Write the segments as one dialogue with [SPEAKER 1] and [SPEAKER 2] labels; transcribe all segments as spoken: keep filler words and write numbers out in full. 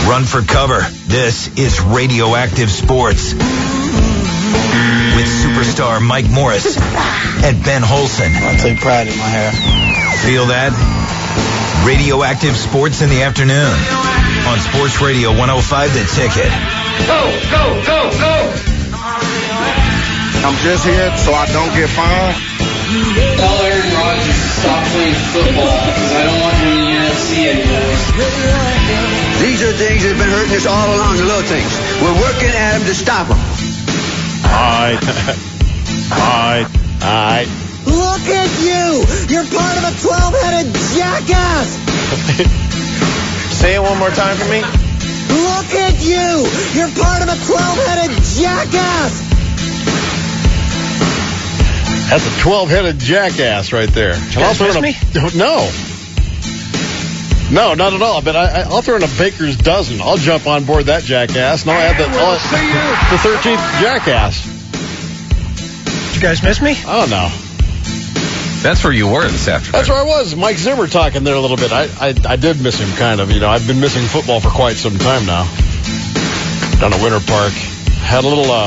[SPEAKER 1] Run for cover. This is Radioactive Sports with superstar Mike Morris and Ben Holson.
[SPEAKER 2] I take pride in my hair.
[SPEAKER 1] Feel that? Radioactive Sports in the afternoon on Sports Radio one oh five The Ticket.
[SPEAKER 3] Go, go, go, go!
[SPEAKER 4] I'm just here so I don't get fined.
[SPEAKER 3] Tell Aaron Rodgers to stop playing football because I don't want him in the N F C anymore.
[SPEAKER 5] These are things that have been hurting us all along, the little things. We're working at them to stop them.
[SPEAKER 6] All right. All right. All right.
[SPEAKER 7] Look at you! You're part of a twelve-headed jackass!
[SPEAKER 6] Say it one more time for me.
[SPEAKER 7] Look at you! You're part of a twelve-headed jackass!
[SPEAKER 6] That's a twelve-headed jackass right there. I'll throw in a, me? No. No, not at all. But I, I'll throw in a baker's dozen. I'll jump on board that jackass, and I'll add the, I'll, the thirteenth jackass.
[SPEAKER 8] Did you guys miss me?
[SPEAKER 6] Oh, no.
[SPEAKER 9] That's where you were this afternoon.
[SPEAKER 6] That's where I was. Mike Zimmer talking there a little bit. I, I I did miss him, kind of. You know, I've been missing football for quite some time now. Down at Winter Park. Had a little uh,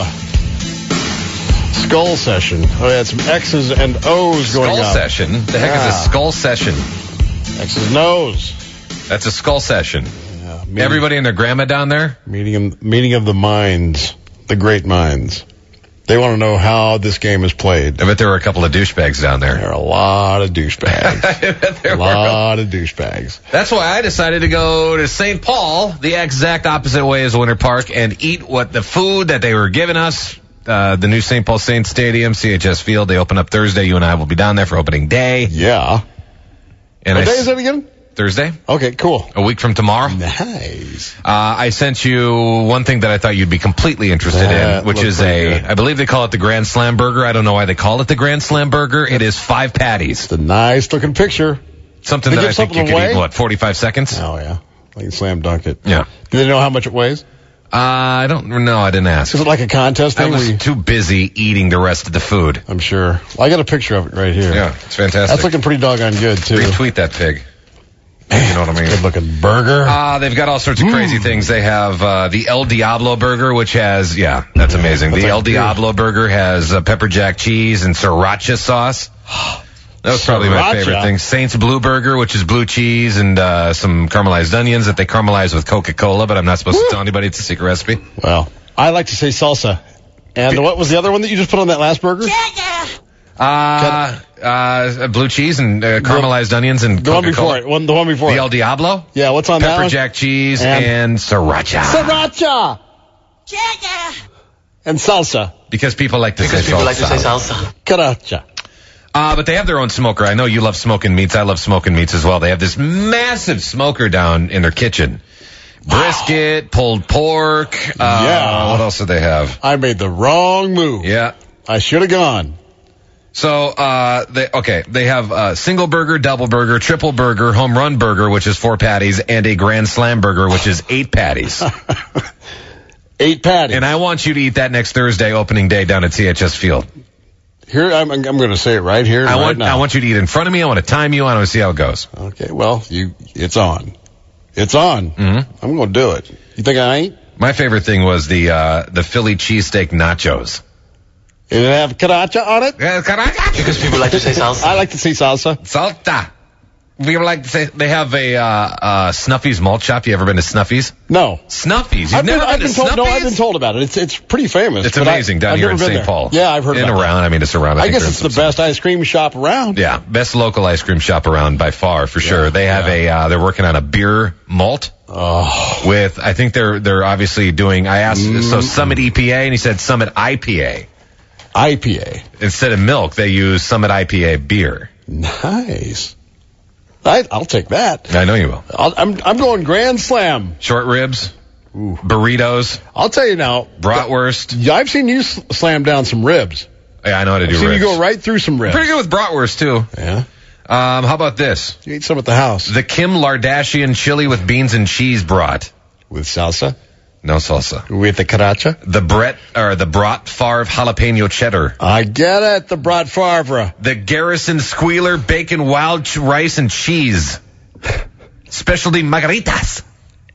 [SPEAKER 6] skull session. Oh, had some X's and O's
[SPEAKER 9] skull
[SPEAKER 6] going on.
[SPEAKER 9] Skull session? The heck yeah. is a skull session?
[SPEAKER 6] X's and O's.
[SPEAKER 9] That's a skull session.
[SPEAKER 6] Yeah, meeting,
[SPEAKER 9] Everybody and their grandma down there?
[SPEAKER 6] Meeting, meeting of the minds. The great minds. They want to know how this game is played.
[SPEAKER 9] I bet there were a couple of douchebags down there.
[SPEAKER 6] There are a lot of douchebags.
[SPEAKER 9] I bet there
[SPEAKER 6] a
[SPEAKER 9] were.
[SPEAKER 6] lot of douchebags.
[SPEAKER 9] That's why I decided to go to Saint Paul, the exact opposite way as Winter Park, and eat what the food that they were giving us. Uh, the new Saint Paul Saints Stadium, C H S Field. They open up Thursday. You and I will be down there for opening day.
[SPEAKER 6] Yeah.
[SPEAKER 9] And
[SPEAKER 6] what
[SPEAKER 9] I
[SPEAKER 6] day is that again?
[SPEAKER 9] Thursday.
[SPEAKER 6] Okay, cool.
[SPEAKER 9] A week from tomorrow.
[SPEAKER 6] Nice.
[SPEAKER 9] Uh, I sent you one thing that I thought you'd be completely interested
[SPEAKER 6] that
[SPEAKER 9] in, which is a, good. I believe they call it the Grand Slam Burger. I don't know why they call it the Grand Slam Burger. It is five patties.
[SPEAKER 6] It's a nice looking picture.
[SPEAKER 9] Something
[SPEAKER 6] they
[SPEAKER 9] that I think you
[SPEAKER 6] away?
[SPEAKER 9] could eat, what, forty-five seconds?
[SPEAKER 6] Oh, yeah. They can slam dunk it.
[SPEAKER 9] Yeah.
[SPEAKER 6] Do they know how much it weighs?
[SPEAKER 9] Uh, I don't know. I didn't ask.
[SPEAKER 6] Is it like a contest thing?
[SPEAKER 9] I was
[SPEAKER 6] you...
[SPEAKER 9] too busy eating the rest of the food.
[SPEAKER 6] I'm sure. Well, I got a picture of it right here.
[SPEAKER 9] Yeah, it's fantastic.
[SPEAKER 6] That's looking pretty doggone good, too.
[SPEAKER 9] Retweet that pig. You know what I mean?
[SPEAKER 6] Good looking burger.
[SPEAKER 9] Uh, they've got all sorts of crazy mm. things. They have uh, the El Diablo burger, which has, yeah, that's amazing. That's the like El Diablo good. burger has uh, pepper jack cheese and sriracha sauce. That was probably
[SPEAKER 6] Sriracha.
[SPEAKER 9] my favorite thing. Saints Blue Burger, which is blue cheese and uh, some caramelized onions that they caramelize with Coca-Cola, but I'm not supposed Woo. to tell anybody it's a secret recipe.
[SPEAKER 6] Well, I like to say salsa. And what was the other one that you just put on that last burger?
[SPEAKER 7] Yeah, yeah.
[SPEAKER 9] Uh, uh, blue cheese and uh, caramelized the, onions and
[SPEAKER 6] the
[SPEAKER 9] Coca-Cola.
[SPEAKER 6] one before it. One, the one before
[SPEAKER 9] the
[SPEAKER 6] it.
[SPEAKER 9] El Diablo?
[SPEAKER 6] Yeah, what's on
[SPEAKER 9] Pepper
[SPEAKER 6] that one?
[SPEAKER 9] Pepper jack cheese and, and sriracha.
[SPEAKER 6] Sriracha!
[SPEAKER 7] Yeah, yeah.
[SPEAKER 6] And salsa.
[SPEAKER 9] Because people like to
[SPEAKER 3] because
[SPEAKER 9] say
[SPEAKER 3] people
[SPEAKER 9] salsa.
[SPEAKER 3] like to say salsa.
[SPEAKER 6] Sriracha.
[SPEAKER 9] Uh, but they have their own smoker. I know you love smoking meats. I love smoking meats as well. They have this massive smoker down in their kitchen. Brisket, wow. pulled pork. Uh,
[SPEAKER 6] yeah.
[SPEAKER 9] What else do they have?
[SPEAKER 6] I made the wrong move.
[SPEAKER 9] Yeah.
[SPEAKER 6] I should have gone.
[SPEAKER 9] So, uh, they, okay, they have a single burger, double burger, triple burger, home run burger, which is four patties, and a grand slam burger, which is eight patties.
[SPEAKER 6] Eight patties.
[SPEAKER 9] And I want you to eat that next Thursday, opening day, down at C H S Field.
[SPEAKER 6] Here, I'm, I'm going to say it right here.
[SPEAKER 9] I
[SPEAKER 6] right
[SPEAKER 9] want,
[SPEAKER 6] now.
[SPEAKER 9] I want you to eat in front of me. I want to time you. I want to see how it goes.
[SPEAKER 6] Okay, well, you, it's on. It's on.
[SPEAKER 9] Mm-hmm.
[SPEAKER 6] I'm going to do it. You think I ain't?
[SPEAKER 9] My favorite thing was the, uh, the Philly cheesesteak nachos.
[SPEAKER 6] Did it have sriracha on it?
[SPEAKER 9] Yeah, sriracha.
[SPEAKER 3] Because people like to say salsa.
[SPEAKER 6] I like to say salsa.
[SPEAKER 9] Salsa. We like to say they have a uh, uh, Snuffy's malt shop. You ever been to Snuffy's?
[SPEAKER 6] No.
[SPEAKER 9] Snuffy's. You've
[SPEAKER 6] I've
[SPEAKER 9] never
[SPEAKER 6] been,
[SPEAKER 9] been,
[SPEAKER 6] I've
[SPEAKER 9] to
[SPEAKER 6] been told,
[SPEAKER 9] Snuffy's?
[SPEAKER 6] No, I've been told about it. It's it's pretty famous.
[SPEAKER 9] It's amazing
[SPEAKER 6] I,
[SPEAKER 9] down
[SPEAKER 6] I've
[SPEAKER 9] here in
[SPEAKER 6] Saint
[SPEAKER 9] Saint Paul.
[SPEAKER 6] Yeah, I've heard
[SPEAKER 9] in
[SPEAKER 6] about
[SPEAKER 9] around.
[SPEAKER 6] it.
[SPEAKER 9] I mean, it's around. I,
[SPEAKER 6] I
[SPEAKER 9] think
[SPEAKER 6] guess it's the best ice cream shop around.
[SPEAKER 9] Yeah, best local ice cream shop around by far, for sure.
[SPEAKER 6] Yeah,
[SPEAKER 9] they have
[SPEAKER 6] yeah.
[SPEAKER 9] a. Uh, they're working on a beer malt.
[SPEAKER 6] Oh.
[SPEAKER 9] With I think they're they're obviously doing. I asked
[SPEAKER 6] Mm.
[SPEAKER 9] so Summit E P A and he said Summit I P A.
[SPEAKER 6] I P A.
[SPEAKER 9] Instead of milk, they use Summit I P A beer.
[SPEAKER 6] Nice. I, I'll take that.
[SPEAKER 9] I know you will.
[SPEAKER 6] I'll, I'm I'm going Grand Slam.
[SPEAKER 9] Short ribs,
[SPEAKER 6] Ooh.
[SPEAKER 9] burritos.
[SPEAKER 6] I'll tell you now.
[SPEAKER 9] Bratwurst.
[SPEAKER 6] Yeah, I've seen you sl- slam down some ribs.
[SPEAKER 9] Yeah, I know how to do
[SPEAKER 6] I've seen
[SPEAKER 9] ribs.
[SPEAKER 6] you go right through some ribs.
[SPEAKER 9] Pretty good with bratwurst too.
[SPEAKER 6] Yeah.
[SPEAKER 9] Um, how about this?
[SPEAKER 6] You ate some at the house.
[SPEAKER 9] The Kim Lardashian chili with beans and cheese brat.
[SPEAKER 6] With salsa?
[SPEAKER 9] No salsa.
[SPEAKER 6] With the sriracha?
[SPEAKER 9] The Brett, or the Brat Favre jalapeno cheddar.
[SPEAKER 6] I get it, the Brat Favre.
[SPEAKER 9] The Garrison Squealer bacon wild ch- rice and cheese. Specialty margaritas.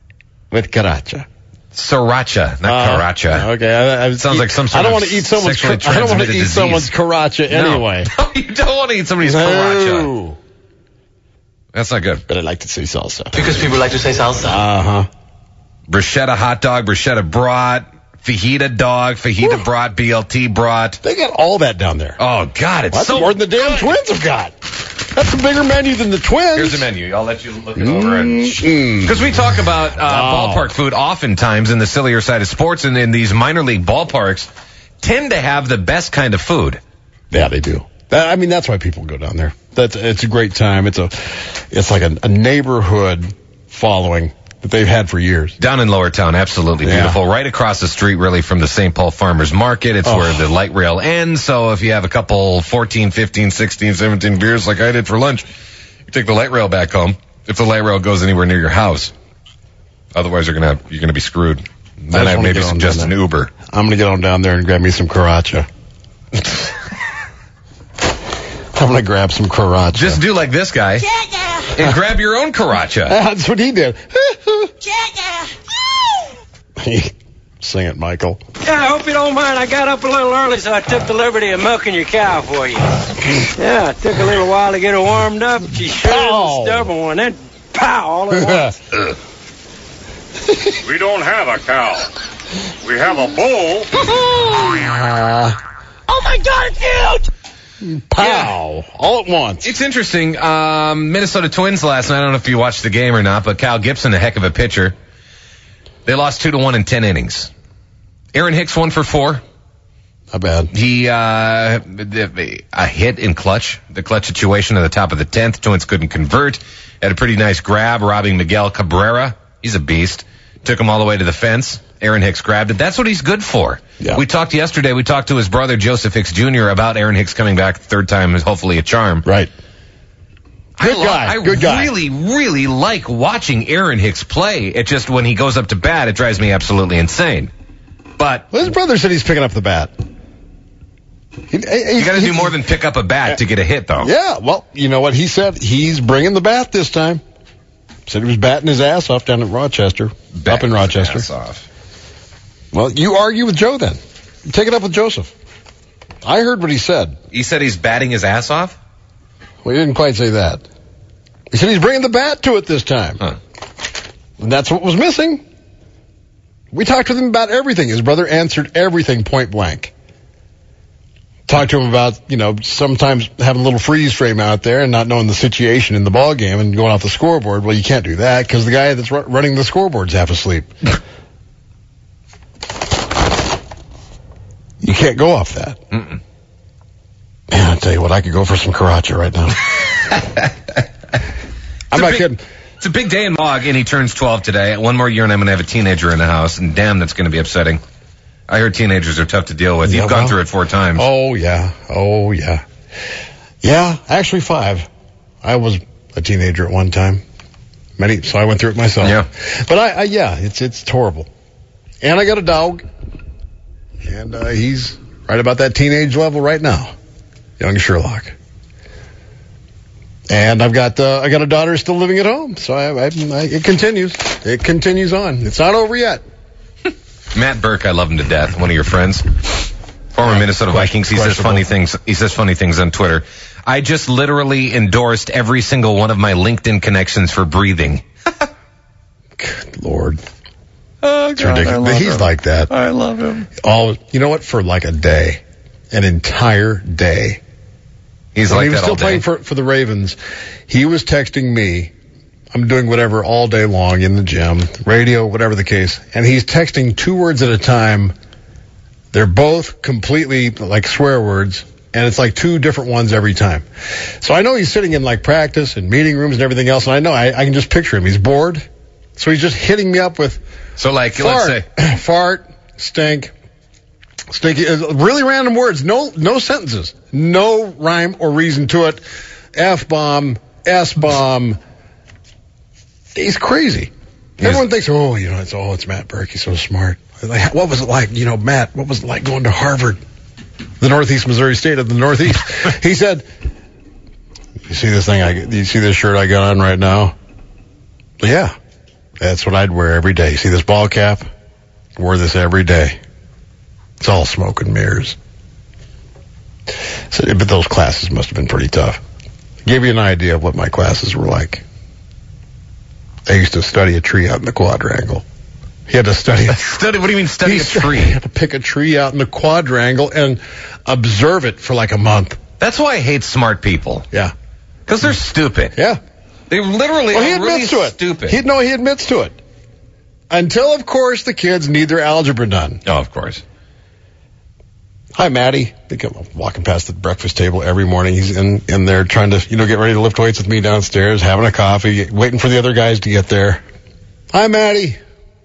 [SPEAKER 6] with Karacha.
[SPEAKER 9] Sriracha, not
[SPEAKER 6] Uh,
[SPEAKER 9] Karacha.
[SPEAKER 6] Okay, I, I,
[SPEAKER 9] Sounds like some sort
[SPEAKER 6] I don't
[SPEAKER 9] of
[SPEAKER 6] want to eat someone's.
[SPEAKER 9] sexually
[SPEAKER 6] I don't want to
[SPEAKER 9] transmitted
[SPEAKER 6] eat
[SPEAKER 9] disease.
[SPEAKER 6] someone's Karacha anyway.
[SPEAKER 9] No, no, you don't want to eat somebody's Karacha.
[SPEAKER 6] No.
[SPEAKER 9] That's not good.
[SPEAKER 6] But I like to say salsa.
[SPEAKER 2] Because people like to say salsa.
[SPEAKER 6] Uh huh.
[SPEAKER 9] Bruschetta hot dog, bruschetta brat, fajita dog, fajita
[SPEAKER 6] Woo.
[SPEAKER 9] brat, B L T brat.
[SPEAKER 6] They got all that down there.
[SPEAKER 9] Oh, God, it's
[SPEAKER 6] That's
[SPEAKER 9] so
[SPEAKER 6] more than the damn Twins have got. That's a bigger menu than the Twins.
[SPEAKER 9] Here's the menu. I'll let you look it over.
[SPEAKER 6] Mm-mm.
[SPEAKER 9] Because we talk about uh,
[SPEAKER 6] Wow.
[SPEAKER 9] ballpark food oftentimes in the sillier side of sports, and in these minor league ballparks tend to have the best kind of food.
[SPEAKER 6] Yeah, they do. That, I mean, that's why people go down there. That's it's a great time. It's a, it's like a, a neighborhood following that they've had for years.
[SPEAKER 9] Down in Lower Town, absolutely
[SPEAKER 6] Yeah.
[SPEAKER 9] beautiful. Right across the street, really, from the Saint Paul Farmers Market. It's
[SPEAKER 6] Oh.
[SPEAKER 9] where the light rail ends. So if you have a couple fourteen, fifteen, sixteen, seventeen beers like I did for lunch, you take the light rail back home. If the light rail goes anywhere near your house, otherwise you're gonna you're gonna be screwed. Then
[SPEAKER 6] just
[SPEAKER 9] I'd
[SPEAKER 6] wanna
[SPEAKER 9] maybe
[SPEAKER 6] get on
[SPEAKER 9] suggest
[SPEAKER 6] down
[SPEAKER 9] an
[SPEAKER 6] there.
[SPEAKER 9] Uber.
[SPEAKER 6] I'm gonna get on down there and grab me some Karacha. I'm gonna grab some Karacha.
[SPEAKER 9] Just do like this guy and grab your own Karacha.
[SPEAKER 6] That's what he did. Sing it, Michael.
[SPEAKER 8] Yeah, I hope you don't mind. I got up a little early, so I took the liberty of milking your cow for you. Yeah, it took a little while to get her warmed up. She's sure is
[SPEAKER 6] Pow.
[SPEAKER 8] a stubborn one. Then, pow, all at once.
[SPEAKER 10] We don't have a cow. We have a bull.
[SPEAKER 8] Oh, my God, it's huge!
[SPEAKER 6] Pow! All at once.
[SPEAKER 9] It's interesting. Um, Minnesota Twins last night. I don't know if you watched the game or not, but Cal Gibson, a heck of a pitcher. They lost two to one in ten innings. Aaron Hicks one for four.
[SPEAKER 6] Not bad.
[SPEAKER 9] He uh, a hit in clutch, the clutch situation at the top of the tenth. Twins couldn't convert. Had a pretty nice grab, robbing Miguel Cabrera. He's a beast. Took him all the way to the fence. Aaron Hicks grabbed it. That's what he's good for.
[SPEAKER 6] Yeah.
[SPEAKER 9] We talked yesterday. We talked to his brother Joseph Hicks Junior about Aaron Hicks coming back third time is hopefully a charm.
[SPEAKER 6] Right. Good
[SPEAKER 9] I lo-
[SPEAKER 6] guy,
[SPEAKER 9] I
[SPEAKER 6] good guy.
[SPEAKER 9] really, really like watching Aaron Hicks play. It just when he goes up to bat, it drives me absolutely insane. But
[SPEAKER 6] Well, his brother said he's picking up the bat. He,
[SPEAKER 9] you got to do more than pick up a bat to get a hit, though.
[SPEAKER 6] Yeah, well, you know what he said? He's bringing the bat this time. Said he was batting his ass off down at Rochester, up in Rochester.
[SPEAKER 9] Ass off.
[SPEAKER 6] Well, you argue with Joe then. Take it up with Joseph. I heard what he said.
[SPEAKER 9] He said he's batting his ass off?
[SPEAKER 6] Well, he didn't quite say that. He said he's bringing the bat to it this time.
[SPEAKER 9] Huh.
[SPEAKER 6] And that's what was missing. We talked with him about everything. His brother answered everything point blank. Talked to him about, you know, sometimes having a little freeze frame out there and not knowing the situation in the ball game and going off the scoreboard. Well, you can't do that because the guy that's ru- running the scoreboard's half asleep. You can't go off that.
[SPEAKER 9] Mm-mm.
[SPEAKER 6] Man, I'll tell you what, I could go for some Karacha right now. I'm
[SPEAKER 9] a
[SPEAKER 6] not
[SPEAKER 9] big-
[SPEAKER 6] kidding.
[SPEAKER 9] It's a big day in Mog, and he turns twelve today. One more year, and I'm going to have a teenager in the house, and damn, that's going to be upsetting. I heard teenagers are tough to deal with.
[SPEAKER 6] Yeah,
[SPEAKER 9] You've gone
[SPEAKER 6] well-
[SPEAKER 9] through it four times.
[SPEAKER 6] Oh, yeah. Oh, yeah. Yeah, actually five. I was a teenager at one time. Many, so I went through it myself.
[SPEAKER 9] Yeah.
[SPEAKER 6] But I, I yeah, it's it's horrible. And I got a dog. And uh, he's right about that teenage level right now. Young Sherlock. And I've got uh, I got a daughter still living at home. So I, I, I, it continues. It continues on. It's not over yet.
[SPEAKER 9] Matt Burke, I love him to death. One of your friends, former Minnesota Vikings. He says funny things. He says funny things on Twitter. I just literally endorsed every single one of my LinkedIn connections for breathing.
[SPEAKER 6] Good Lord.
[SPEAKER 9] Oh,
[SPEAKER 6] It's ridiculous. He's like that.
[SPEAKER 9] I love him.
[SPEAKER 6] All you know what? For like a day, an entire day.
[SPEAKER 9] He's
[SPEAKER 6] when
[SPEAKER 9] like
[SPEAKER 6] he was
[SPEAKER 9] that
[SPEAKER 6] still
[SPEAKER 9] all day.
[SPEAKER 6] playing for for the Ravens, he was texting me. I'm doing whatever all day long in the gym, radio, whatever the case, and he's texting two words at a time. They're both completely like swear words, and it's like two different ones every time. So I know he's sitting in like practice and meeting rooms and everything else, and I know I, I can just picture him. He's bored, so he's just hitting me up with
[SPEAKER 9] So like,
[SPEAKER 6] fart,
[SPEAKER 9] let's say,
[SPEAKER 6] fart, stink, stinky, uh, really random words. No, no sentences, no rhyme or reason to it. F bomb, S bomb. He's crazy.
[SPEAKER 9] Yes.
[SPEAKER 6] Everyone thinks, oh, you know, it's oh, it's Matt Burke. He's so smart. Like, what was it like, you know, Matt? What was it like going to Harvard, the Northeast Missouri State of the Northeast? He said, "You see this thing? I you see this shirt I got on right now? Yeah, That's what I'd wear every day. See this ball cap? I wore this every day. It's all smoke and mirrors. So, but those classes must have been pretty tough. Give you an idea of what my classes were like. I used to study a tree out in the quadrangle. He had to study a
[SPEAKER 9] study. What do you mean study a tree?
[SPEAKER 6] He had to pick a tree out in the quadrangle and observe it for like a month.
[SPEAKER 9] That's why I hate smart people.
[SPEAKER 6] Yeah.
[SPEAKER 9] Because they're stupid.
[SPEAKER 6] Yeah.
[SPEAKER 9] They literally
[SPEAKER 6] well, he
[SPEAKER 9] are
[SPEAKER 6] admits
[SPEAKER 9] really
[SPEAKER 6] to it.
[SPEAKER 9] stupid.
[SPEAKER 6] He, no, he admits to it. Until, of course, the kids need their algebra done.
[SPEAKER 9] Oh, of course.
[SPEAKER 6] Hi, Maddie. They come walking past the breakfast table every morning. He's in, in there trying to, you know, get ready to lift weights with me downstairs, having a coffee, waiting for the other guys to get there. Hi, Maddie.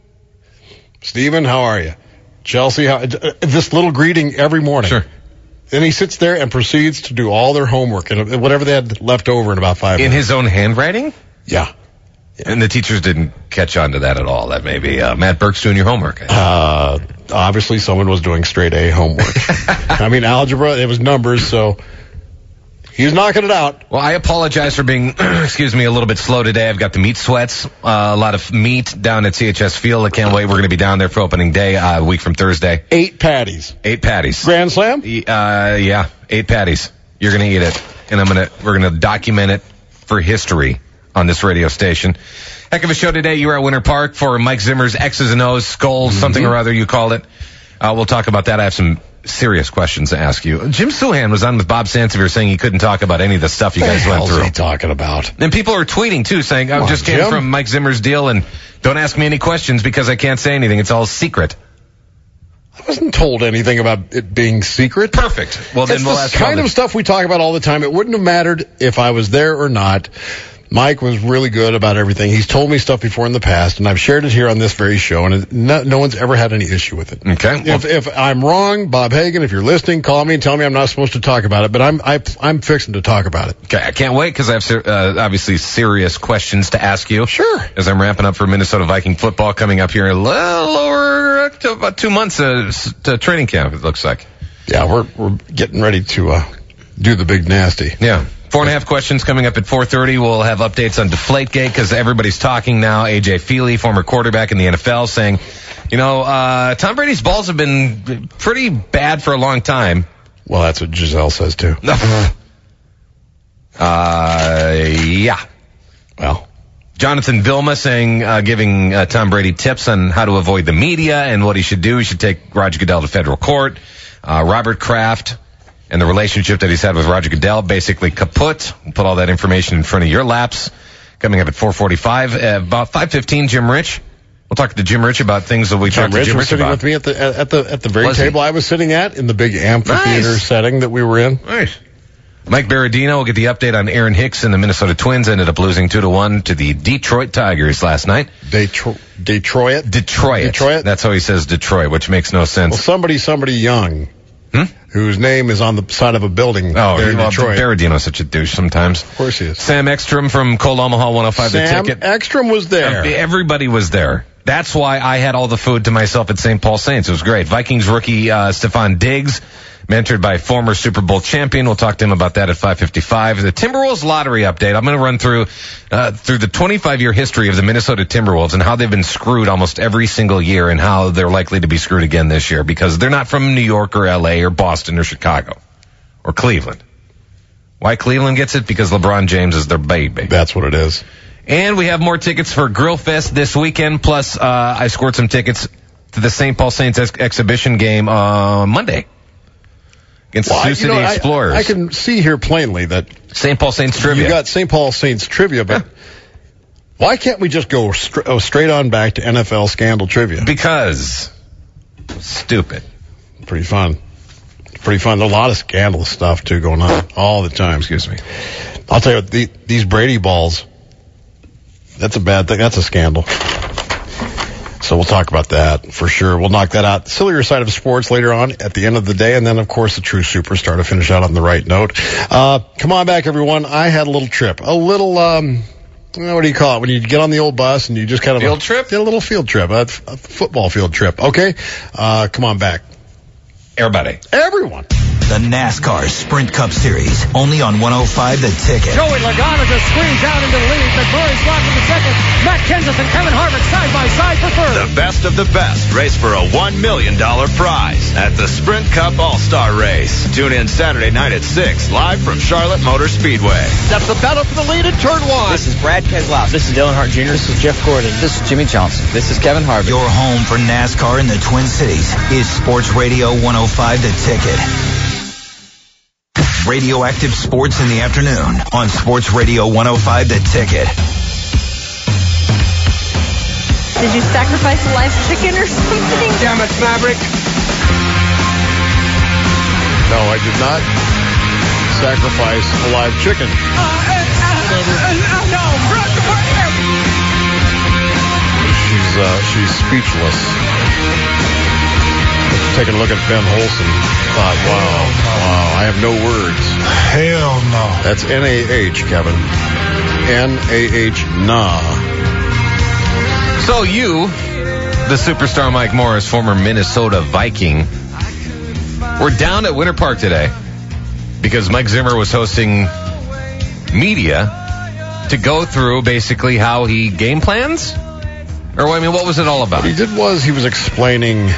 [SPEAKER 6] Steven, how are you? Chelsea, how, this little greeting every morning.
[SPEAKER 9] Sure.
[SPEAKER 6] Then he sits there and proceeds to do all their homework and whatever they had left over in about five
[SPEAKER 9] in
[SPEAKER 6] minutes.
[SPEAKER 9] In his own handwriting?
[SPEAKER 6] Yeah.
[SPEAKER 9] yeah. And the teachers didn't catch on to that at all. That may be uh, Matt Burke's doing your homework.
[SPEAKER 6] Uh, obviously someone was doing straight A homework. I mean, algebra, it was numbers, so he was knocking it out.
[SPEAKER 9] Well, I apologize for being, excuse me, a little bit slow today. I've got the meat sweats, uh, a lot of meat down at C H S Field. I can't wait. We're going to be down there for opening day, uh, a week from Thursday.
[SPEAKER 6] Eight patties.
[SPEAKER 9] Eight patties.
[SPEAKER 6] Grand Slam?
[SPEAKER 9] Uh, yeah, eight patties. You're going to eat it, and I'm going to, we're going to document it for history on this radio station. Heck of a show today. You were at Winter Park for Mike Zimmer's X's and O's, Skulls, mm-hmm. something or other you called it. Uh, we'll talk about that. I have some serious questions to ask you. Jim Souhan was on with Bob Sansevier saying he couldn't talk about any of the stuff you
[SPEAKER 6] what
[SPEAKER 9] guys
[SPEAKER 6] the
[SPEAKER 9] went through.
[SPEAKER 6] What he talking about?
[SPEAKER 9] And people are tweeting, too, saying, I just came Jim? from Mike Zimmer's deal, and don't ask me any questions because I can't say anything. It's all secret.
[SPEAKER 6] I wasn't told anything about it being secret.
[SPEAKER 9] Perfect. Well, then
[SPEAKER 6] it's
[SPEAKER 9] we'll
[SPEAKER 6] the
[SPEAKER 9] ask
[SPEAKER 6] kind of stuff we talk about all the time. It wouldn't have mattered if I was there or not. Mike was really good about everything. He's told me stuff before in the past, and I've shared it here on this very show, and it, no, no one's ever had any issue with it.
[SPEAKER 9] Okay.
[SPEAKER 6] If, if I'm wrong, Bob Hagan, if you're listening, call me and tell me I'm not supposed to talk about it, but I'm I, I'm fixing to talk about it.
[SPEAKER 9] Okay, I can't wait because I have uh, obviously serious questions to ask you.
[SPEAKER 6] Sure.
[SPEAKER 9] As I'm ramping up for Minnesota Viking football coming up here a little over to about two months uh, to training camp, it looks like.
[SPEAKER 6] Yeah, we're we're getting ready to uh, do the big nasty.
[SPEAKER 9] Yeah. Four and a half questions coming up at four thirty. We'll have updates on Deflategate because everybody's talking now. A J Feely, former quarterback in the N F L, saying, you know, uh, Tom Brady's balls have been pretty bad for a long time.
[SPEAKER 6] Well, that's what Giselle says, too.
[SPEAKER 9] uh, yeah.
[SPEAKER 6] Well.
[SPEAKER 9] Jonathan Vilma saying, uh, giving uh, Tom Brady tips on how to avoid the media and what he should do. He should take Roger Goodell to federal court. Uh, Robert Kraft and the relationship that he's had with Roger Goodell, basically kaput. We'll put all that information in front of your laps. Coming up at four forty-five. Uh, about five fifteen, Jim Rich. We'll talk to Jim Rich about things that we
[SPEAKER 6] Jim
[SPEAKER 9] talked to
[SPEAKER 6] Rich
[SPEAKER 9] Jim
[SPEAKER 6] was
[SPEAKER 9] Rich
[SPEAKER 6] sitting
[SPEAKER 9] about.
[SPEAKER 6] with me at the at the at the very
[SPEAKER 9] Was
[SPEAKER 6] table
[SPEAKER 9] he?
[SPEAKER 6] I was sitting at in the big amphitheater
[SPEAKER 9] Nice.
[SPEAKER 6] setting that we were in.
[SPEAKER 9] Nice. Mike Berardino will get the update on Aaron Hicks and the Minnesota Twins. Ended up losing two to one to the Detroit Tigers last night.
[SPEAKER 6] Detro- Detroit.
[SPEAKER 9] Detroit.
[SPEAKER 6] Detroit.
[SPEAKER 9] That's how he says Detroit, which makes no sense.
[SPEAKER 6] Well, somebody, somebody young,
[SPEAKER 9] Hmm?
[SPEAKER 6] whose name is on the side of a building
[SPEAKER 9] Oh,
[SPEAKER 6] there in
[SPEAKER 9] well,
[SPEAKER 6] Detroit.
[SPEAKER 9] Berardino's such a douche sometimes.
[SPEAKER 6] Of course he is.
[SPEAKER 9] Sam Ekstrom from Cole Omaha one oh five.
[SPEAKER 6] Sam
[SPEAKER 9] the ticket.
[SPEAKER 6] Ekstrom was there.
[SPEAKER 9] Everybody was there. That's why I had all the food to myself at Saint Paul Saints. It was great. Vikings rookie uh, Stephon Diggs, mentored by former Super Bowl champion. We'll talk to him about that at five fifty-five. The Timberwolves lottery update. I'm going to run through uh, through the twenty-five year history of the Minnesota Timberwolves and how they've been screwed almost every single year and how they're likely to be screwed again this year because they're not from New York or L A or Boston or Chicago or Cleveland. Why Cleveland gets it? Because LeBron James is their baby.
[SPEAKER 6] That's what it is.
[SPEAKER 9] And we have more tickets for Grill Fest this weekend. Plus, uh, I scored some tickets to the Saint Paul Saints ex- exhibition game on uh, Monday against
[SPEAKER 6] Well,
[SPEAKER 9] the
[SPEAKER 6] I-
[SPEAKER 9] Sioux
[SPEAKER 6] you
[SPEAKER 9] City
[SPEAKER 6] know, I-
[SPEAKER 9] Explorers.
[SPEAKER 6] I, can see here plainly that
[SPEAKER 9] Saint Paul Saints trivia.
[SPEAKER 6] you got Saint Paul Saints trivia, but
[SPEAKER 9] Yeah.
[SPEAKER 6] why can't we just go str- oh, straight on back to N F L scandal trivia?
[SPEAKER 9] Because stupid.
[SPEAKER 6] Pretty fun. Pretty fun. A lot of scandalous stuff, too, going on all the time.
[SPEAKER 9] Excuse me.
[SPEAKER 6] I'll tell you what, the, these Brady balls, that's a bad thing. That's a scandal. So we'll talk about that for sure. We'll knock that out. The sillier side of sports later on at the end of the day. And then, of course, the true superstar to finish out on the right note. Uh, come on back, everyone. I had a little trip. A little, um, what do you call it? When you get on the old bus and you just kind of...
[SPEAKER 9] Field trip?
[SPEAKER 6] Get a little field trip. A, a football field trip. Okay? Uh, come on back.
[SPEAKER 9] Everybody.
[SPEAKER 6] Everyone.
[SPEAKER 1] the NASCAR Sprint Cup Series, only on one oh five The Ticket.
[SPEAKER 2] Joey Logano just screens out into the lead. McMurray's rocking the second. Matt Kenseth and Kevin Harvick side by side for third.
[SPEAKER 11] The best of the best race for a one million dollars prize at the Sprint Cup All-Star Race. Tune in Saturday night at six, live from Charlotte Motor Speedway.
[SPEAKER 2] That's the battle for the lead in turn one.
[SPEAKER 12] This is Brad Keselowski. This is Dylan Hart Junior This is Jeff Gordon.
[SPEAKER 13] This is Jimmy Johnson. This is Kevin Harvick.
[SPEAKER 1] Your home for NASCAR in the Twin Cities is Sports Radio one oh five The Ticket. Radioactive Sports in the afternoon on Sports Radio one oh five The Ticket.
[SPEAKER 14] Did you sacrifice a live chicken or something?
[SPEAKER 2] Damn it, Maverick.
[SPEAKER 6] No, I did not sacrifice a live chicken.
[SPEAKER 2] Uh, uh, uh, uh, no,
[SPEAKER 6] She's uh, she's speechless. Taking a look at Ben Holson. Thought, wow, wow, I have no words.
[SPEAKER 10] Hell no.
[SPEAKER 6] That's N A H, Kevin. N A H, nah.
[SPEAKER 9] So you, the superstar Mike Morris, former Minnesota Viking, were down at Winter Park today because Mike Zimmer was hosting media to go through basically how he game plans? Or, I mean, what was it all about?
[SPEAKER 6] What he did was he was explaining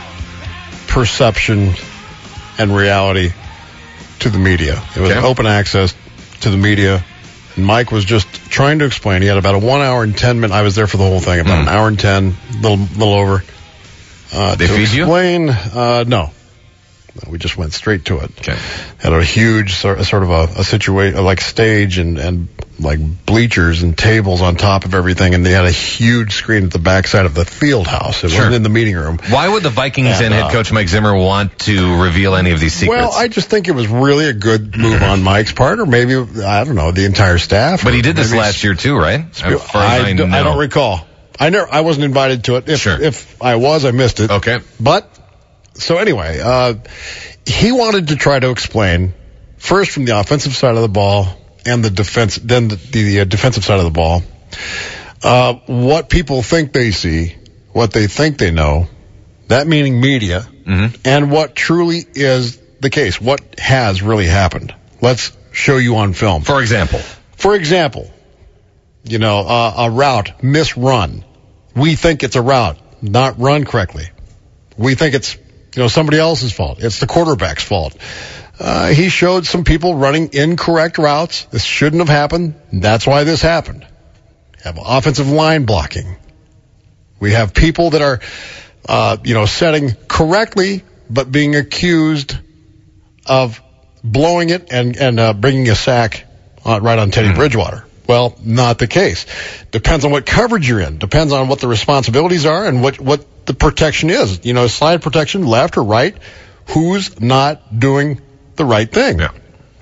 [SPEAKER 6] perception and reality to the media. It was
[SPEAKER 9] Okay.
[SPEAKER 6] open access to the media. And Mike was just trying to explain. He had about a one hour and ten minute. I was there for the whole thing, about
[SPEAKER 9] Mm.
[SPEAKER 6] an hour and ten, little little over. Uh,
[SPEAKER 9] They
[SPEAKER 6] to
[SPEAKER 9] feed you?
[SPEAKER 6] explain, uh, no. We just went straight to it.
[SPEAKER 9] Okay.
[SPEAKER 6] Had a huge sort, sort of a, a situation, like stage and, and like bleachers and tables on top of everything, and they had a huge screen at the backside of the field house. It
[SPEAKER 9] Sure.
[SPEAKER 6] wasn't in the meeting room.
[SPEAKER 9] Why would the Vikings
[SPEAKER 6] And,
[SPEAKER 9] and head
[SPEAKER 6] uh,
[SPEAKER 9] coach Mike Zimmer want to reveal any of these secrets?
[SPEAKER 6] Well, I just think it was really a good move on Mike's part, or maybe, I don't know, the entire staff.
[SPEAKER 9] but he did this
[SPEAKER 6] Maybe
[SPEAKER 9] last year too, right? As far as
[SPEAKER 6] I,
[SPEAKER 9] I
[SPEAKER 6] do,
[SPEAKER 9] know.
[SPEAKER 6] I don't recall. I never, I wasn't invited to it. If,
[SPEAKER 9] Sure.
[SPEAKER 6] if I was, I missed it.
[SPEAKER 9] Okay.
[SPEAKER 6] But, so anyway, uh, he wanted to try to explain, first from the offensive side of the ball and the defense, then the, the uh, defensive side of the ball, uh, what people think they see, what they think they know, that meaning media,
[SPEAKER 9] Mm-hmm.
[SPEAKER 6] and what truly is the case, what has really happened. Let's show you on film.
[SPEAKER 9] For example.
[SPEAKER 6] For example, you know, uh, a route misrun. We think it's a route not run correctly. We think it's, you know, somebody else's fault. It's the quarterback's fault. Uh, he showed some people running incorrect routes. This shouldn't have happened. That's why this happened. Have offensive line blocking. We have people that are, uh, you know, setting correctly, but being accused of blowing it and, and uh, bringing a sack uh, right on Teddy
[SPEAKER 9] Mm-hmm.
[SPEAKER 6] Bridgewater. Well, not the case. Depends on what coverage you're in. Depends on what the responsibilities are and what, what the protection is. You know, slide protection, left or right. Who's not doing the right thing?
[SPEAKER 9] Yeah.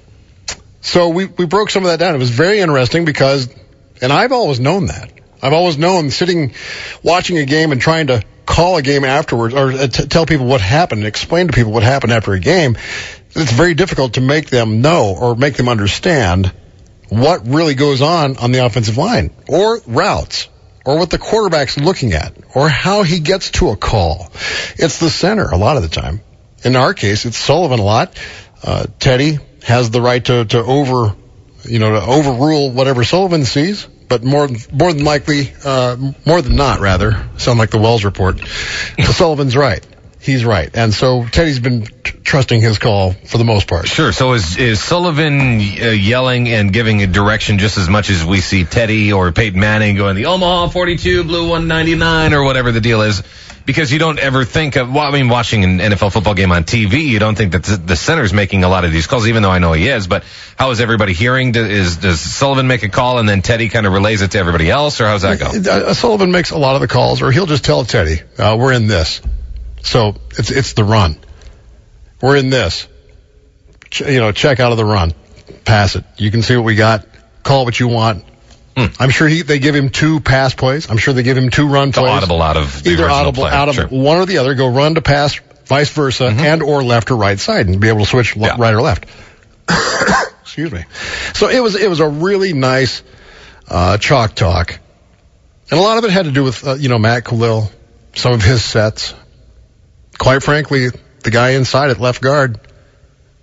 [SPEAKER 6] So we, we broke some of that down. It was very interesting because, and I've always known that. I've always known sitting, watching a game and trying to call a game afterwards or uh, t- tell people what happened and explain to people what happened after a game. It's very difficult to make them know or make them understand what really goes on on the offensive line or routes or what the quarterback's looking at or how he gets to a call. It's the center a lot of the time. In our case, it's Sullivan a lot. Uh, Teddy has the right to, to over, you know, to overrule whatever Sullivan sees, but more, more than likely, uh, more than not, rather, sound like the Wells report. Sullivan's right. He's right. And so Teddy's been t- trusting his call for the most part.
[SPEAKER 9] Sure. So is is Sullivan uh, yelling and giving a direction just as much as we see Teddy or Peyton Manning going the Omaha forty-two, blue one ninety-nine, or whatever the deal is? Because you don't ever think of, well, I mean, watching an N F L football game on T V, you don't think that the, the center's making a lot of these calls, even though I know he is. But how is everybody hearing? Do, is, does Sullivan make a call and then Teddy kind of relays it to everybody else, or how's that go?
[SPEAKER 6] Uh, Sullivan makes a lot of the calls, or he'll just tell Teddy, uh, we're in this. So it's it's the run. We're in this. Ch- you know, check out of the run. Pass it. You can see what we got. Call what you want.
[SPEAKER 9] Hmm.
[SPEAKER 6] I'm sure he, they give him two pass plays. I'm sure they give him two run
[SPEAKER 9] The
[SPEAKER 6] plays.
[SPEAKER 9] audible out of the
[SPEAKER 6] Either
[SPEAKER 9] original
[SPEAKER 6] audible
[SPEAKER 9] play.
[SPEAKER 6] out of
[SPEAKER 9] Sure.
[SPEAKER 6] one or the other. Go run to pass, vice versa,
[SPEAKER 9] Mm-hmm.
[SPEAKER 6] and or left or right side, and be able to switch le-
[SPEAKER 9] Yeah.
[SPEAKER 6] right or left. Excuse me. So it was it was a really nice uh, chalk talk, and a lot of it had to do with uh, you know Matt Khalil, some of his sets. Quite frankly, the guy inside at left guard,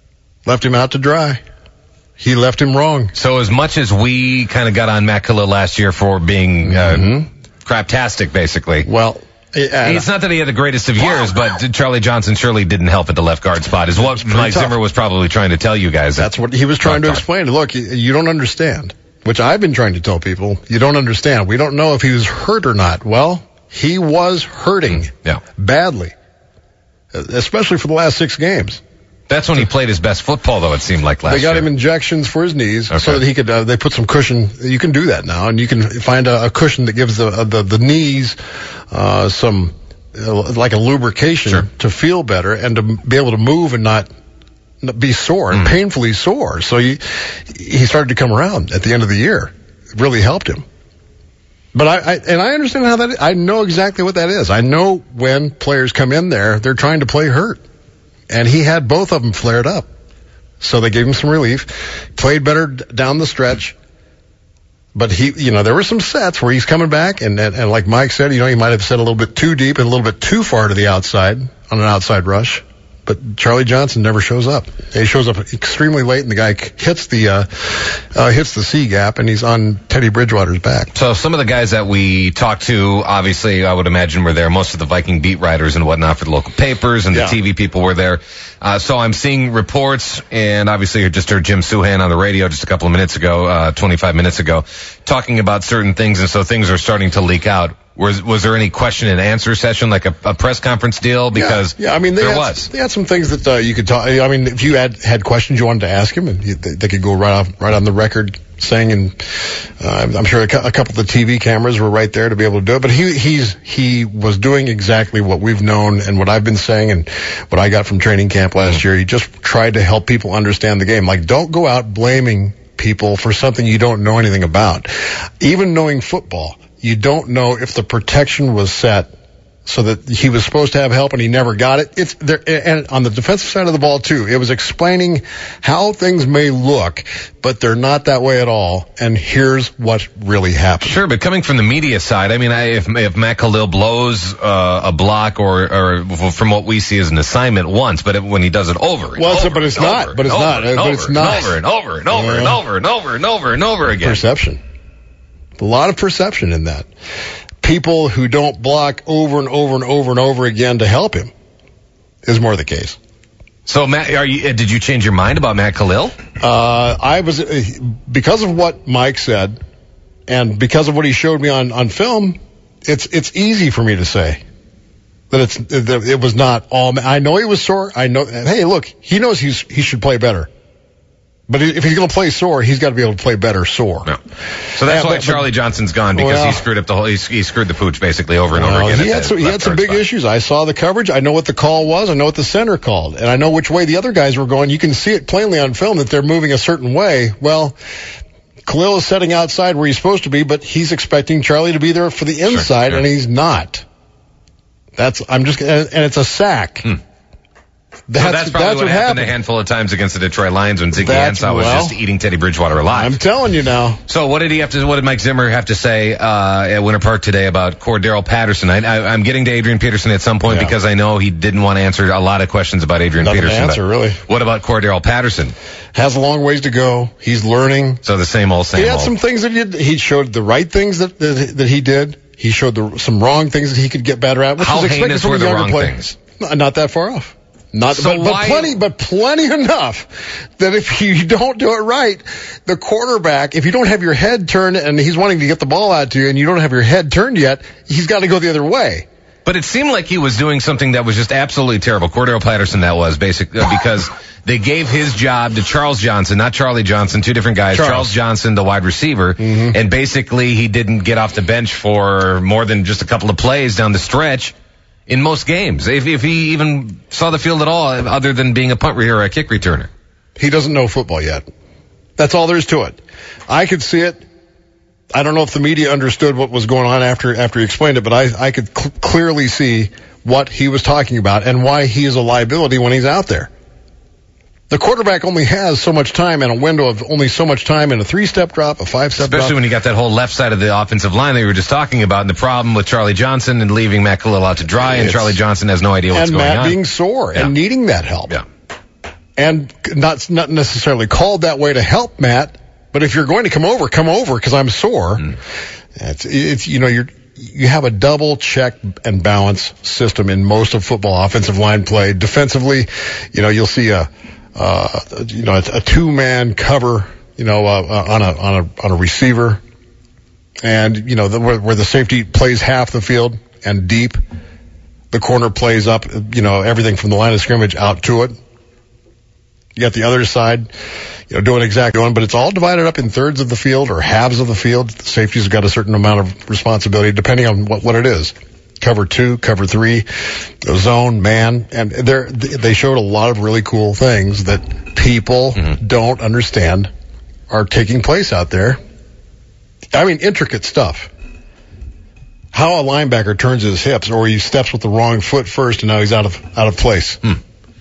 [SPEAKER 6] Left him out to dry. He left him wrong.
[SPEAKER 9] So as much as we kind of got on Matt Khalil last year for being uh,
[SPEAKER 6] Mm-hmm.
[SPEAKER 9] craptastic, basically.
[SPEAKER 6] Well,
[SPEAKER 9] it's not that he had the greatest of years, but Charlie Johnson surely didn't help at the left guard spot, is what Mike
[SPEAKER 6] tough.
[SPEAKER 9] Zimmer was probably trying to tell you guys.
[SPEAKER 6] That's what he was trying to explain. Look, you, you don't understand, which I've been trying to tell people. You don't understand. We don't know if he was hurt or not. Well, he was hurting
[SPEAKER 9] yeah.
[SPEAKER 6] badly, especially for the last six games.
[SPEAKER 9] That's when he played his best football, though, it seemed like last year.
[SPEAKER 6] They got
[SPEAKER 9] year.
[SPEAKER 6] him injections for his knees
[SPEAKER 9] okay.
[SPEAKER 6] so that he could, uh, they put some cushion. You can do that now, and you can find a, a cushion that gives the, uh, the, the knees, uh, some, uh, like a lubrication
[SPEAKER 9] sure.
[SPEAKER 6] to feel better and to be able to move and not, not be sore and mm. painfully sore. So he, he started to come around at the end of the year. It really helped him. But I, I, and I understand how that is. I know exactly what that is. I know when players come in there, they're trying to play hurt. And he had both of them flared up. So they gave him some relief. Played better d- down the stretch. But he, you know, there were some sets where he's coming back, and, and, and like Mike said, you know, he might have set a little bit too deep and a little bit too far to the outside on an outside rush. But Charlie Johnson never shows up. He shows up extremely late, and the guy hits the uh, uh, hits the C gap, and he's on Teddy Bridgewater's back.
[SPEAKER 9] So some of the guys that we talked to, obviously, I would imagine were there. Most of the Viking beat writers and whatnot for the local papers, and the
[SPEAKER 6] Yeah.
[SPEAKER 9] T V people were there. Uh, so I'm seeing reports, and obviously you just heard Jim Suhan on the radio just a couple of minutes ago, uh, twenty-five minutes ago, talking about certain things, and so things are starting to leak out. Was was there any question and answer session, like a, a press conference deal? Because
[SPEAKER 6] yeah, yeah I mean, they
[SPEAKER 9] there
[SPEAKER 6] had,
[SPEAKER 9] was.
[SPEAKER 6] They had some things that uh, you could talk. I mean, if you had had questions you wanted to ask him, and you, they, they could go right off, right on the record saying, and uh, I'm sure a, cu- a couple of the T V cameras were right there to be able to do it. But he he's he was doing exactly what we've known and what I've been saying and what I got from training camp last mm-hmm. year. He just tried to help people understand the game. Like, don't go out blaming people for something you don't know anything about. Even knowing football, you don't know if the protection was set so that he was supposed to have help and he never got it. It's there, and on the defensive side of the ball too, it was explaining how things may look, but they're not that way at all. And here's what really happened.
[SPEAKER 9] Sure, but coming from the media side, I mean, I, if if Matt Khalil blows uh, a block or or from what we see as an assignment once, but it, when he does it over, and
[SPEAKER 6] well,
[SPEAKER 9] over,
[SPEAKER 6] but it's
[SPEAKER 9] and
[SPEAKER 6] not.
[SPEAKER 9] over,
[SPEAKER 6] But it's
[SPEAKER 9] and
[SPEAKER 6] not.
[SPEAKER 9] over,
[SPEAKER 6] But it's not.
[SPEAKER 9] Over and over and over and over and over and over and over again.
[SPEAKER 6] Perception. A lot of perception in that. People who don't block over and over and over and over again to help him is more the case.
[SPEAKER 9] So, Matt, are you? Did you change your mind about Matt Khalil?
[SPEAKER 6] Uh, I was because of what Mike said, and because of what he showed me on, on film. It's it's easy for me to say that it's that it was not all. I know he was sore. I know. Hey, look, he knows he's he should play better. But if he's going to play sore, he's got to be able to play better sore.
[SPEAKER 9] No. So that's
[SPEAKER 6] yeah,
[SPEAKER 9] why
[SPEAKER 6] but,
[SPEAKER 9] Charlie
[SPEAKER 6] but,
[SPEAKER 9] Johnson's gone, because
[SPEAKER 6] well,
[SPEAKER 9] he screwed up the whole. He, he screwed the pooch basically over and
[SPEAKER 6] well,
[SPEAKER 9] over again.
[SPEAKER 6] He had some, he had some big spot. issues. I saw the coverage. I know what the call was. I know what the center called, and I know which way the other guys were going. You can see it plainly on film that they're moving a certain way. Well, Khalil is setting outside where he's supposed to be, but he's expecting Charlie to be there for the inside, sure, sure. and he's not. That's I'm just and it's a sack.
[SPEAKER 9] Hmm.
[SPEAKER 6] That's,
[SPEAKER 9] so that's probably
[SPEAKER 6] that's
[SPEAKER 9] what,
[SPEAKER 6] what
[SPEAKER 9] happened,
[SPEAKER 6] happened
[SPEAKER 9] a handful of times against the Detroit Lions when Ziggy
[SPEAKER 6] that's,
[SPEAKER 9] Ansah was
[SPEAKER 6] well,
[SPEAKER 9] just eating Teddy Bridgewater alive.
[SPEAKER 6] I'm telling you now.
[SPEAKER 9] So what did he have to? What did Mike Zimmer have to say uh, at Winter Park today about Cordero Patterson? I, I, I'm getting to Adrian Peterson at some point yeah. because I know he didn't want to answer a lot of questions about Adrian
[SPEAKER 6] Nothing
[SPEAKER 9] Peterson.
[SPEAKER 6] To answer, really.
[SPEAKER 9] What about Cordero Patterson?
[SPEAKER 6] Has a long ways to go. He's learning.
[SPEAKER 9] So the same old, same
[SPEAKER 6] He had
[SPEAKER 9] old.
[SPEAKER 6] some things that he did. He showed the right things that that, that he did. He showed the, some wrong things that he could get better at. Which
[SPEAKER 9] How
[SPEAKER 6] was expected
[SPEAKER 9] heinous
[SPEAKER 6] from
[SPEAKER 9] were
[SPEAKER 6] a
[SPEAKER 9] the
[SPEAKER 6] younger
[SPEAKER 9] wrong
[SPEAKER 6] player.
[SPEAKER 9] things?
[SPEAKER 6] Not that far off. Not,
[SPEAKER 9] so
[SPEAKER 6] but, but
[SPEAKER 9] why,
[SPEAKER 6] plenty, but plenty enough that if you don't do it right, the quarterback, if you don't have your head turned and he's wanting to get the ball out to you and you don't have your head turned yet, he's got to go the other way.
[SPEAKER 9] But it seemed like he was doing something that was just absolutely terrible. Cordero Patterson, that was basically uh, because they gave his job to Charles Johnson, not Charlie Johnson, two different guys. Charles, Charles Johnson, the wide receiver,
[SPEAKER 6] mm-hmm.
[SPEAKER 9] and basically he didn't get off the bench for more than just a couple of plays down the stretch in most games, if, if he even saw the field at all, other than being a punt or a kick returner.
[SPEAKER 6] He doesn't know football yet. That's all there is to it. I could see it. I don't know if the media understood what was going on after after he explained it, but I, I could cl- clearly see what he was talking about and why he is a liability when he's out there. The quarterback only has so much time and a window of only so much time in a three-step drop, a five-step drop.
[SPEAKER 9] Especially when you got that whole left side of the offensive line that you were just talking about, and the problem with Charlie Johnson and leaving Matt Khalil out to dry, and
[SPEAKER 6] it's,
[SPEAKER 9] Charlie Johnson has no idea what's
[SPEAKER 6] and
[SPEAKER 9] going
[SPEAKER 6] Matt
[SPEAKER 9] on.
[SPEAKER 6] And Matt being sore
[SPEAKER 9] yeah.
[SPEAKER 6] and needing that help.
[SPEAKER 9] Yeah.
[SPEAKER 6] and not not necessarily called that way to help Matt. But if you're going to come over, come over because I'm sore. Mm. It's, it's you know you're you have a double check and balance system in most of football offensive line play. Defensively, you know you'll see a uh, you know a, a two man cover you know uh, uh, on a on a on a receiver, and you know the, where, where the safety plays half the field and deep, the corner plays up you know everything from the line of scrimmage out to it. You got the other side, you know, doing exactly one, but it's all divided up in thirds of the field or halves of the field. The safety's have got a certain amount of responsibility depending on what, what it is. Cover two, cover three, zone, man, and they're, they showed a lot of really cool things that people mm-hmm. don't understand are taking place out there. I mean, intricate stuff. How a linebacker turns his hips or he steps with the wrong foot first and now he's out of, out of place.
[SPEAKER 9] Hmm.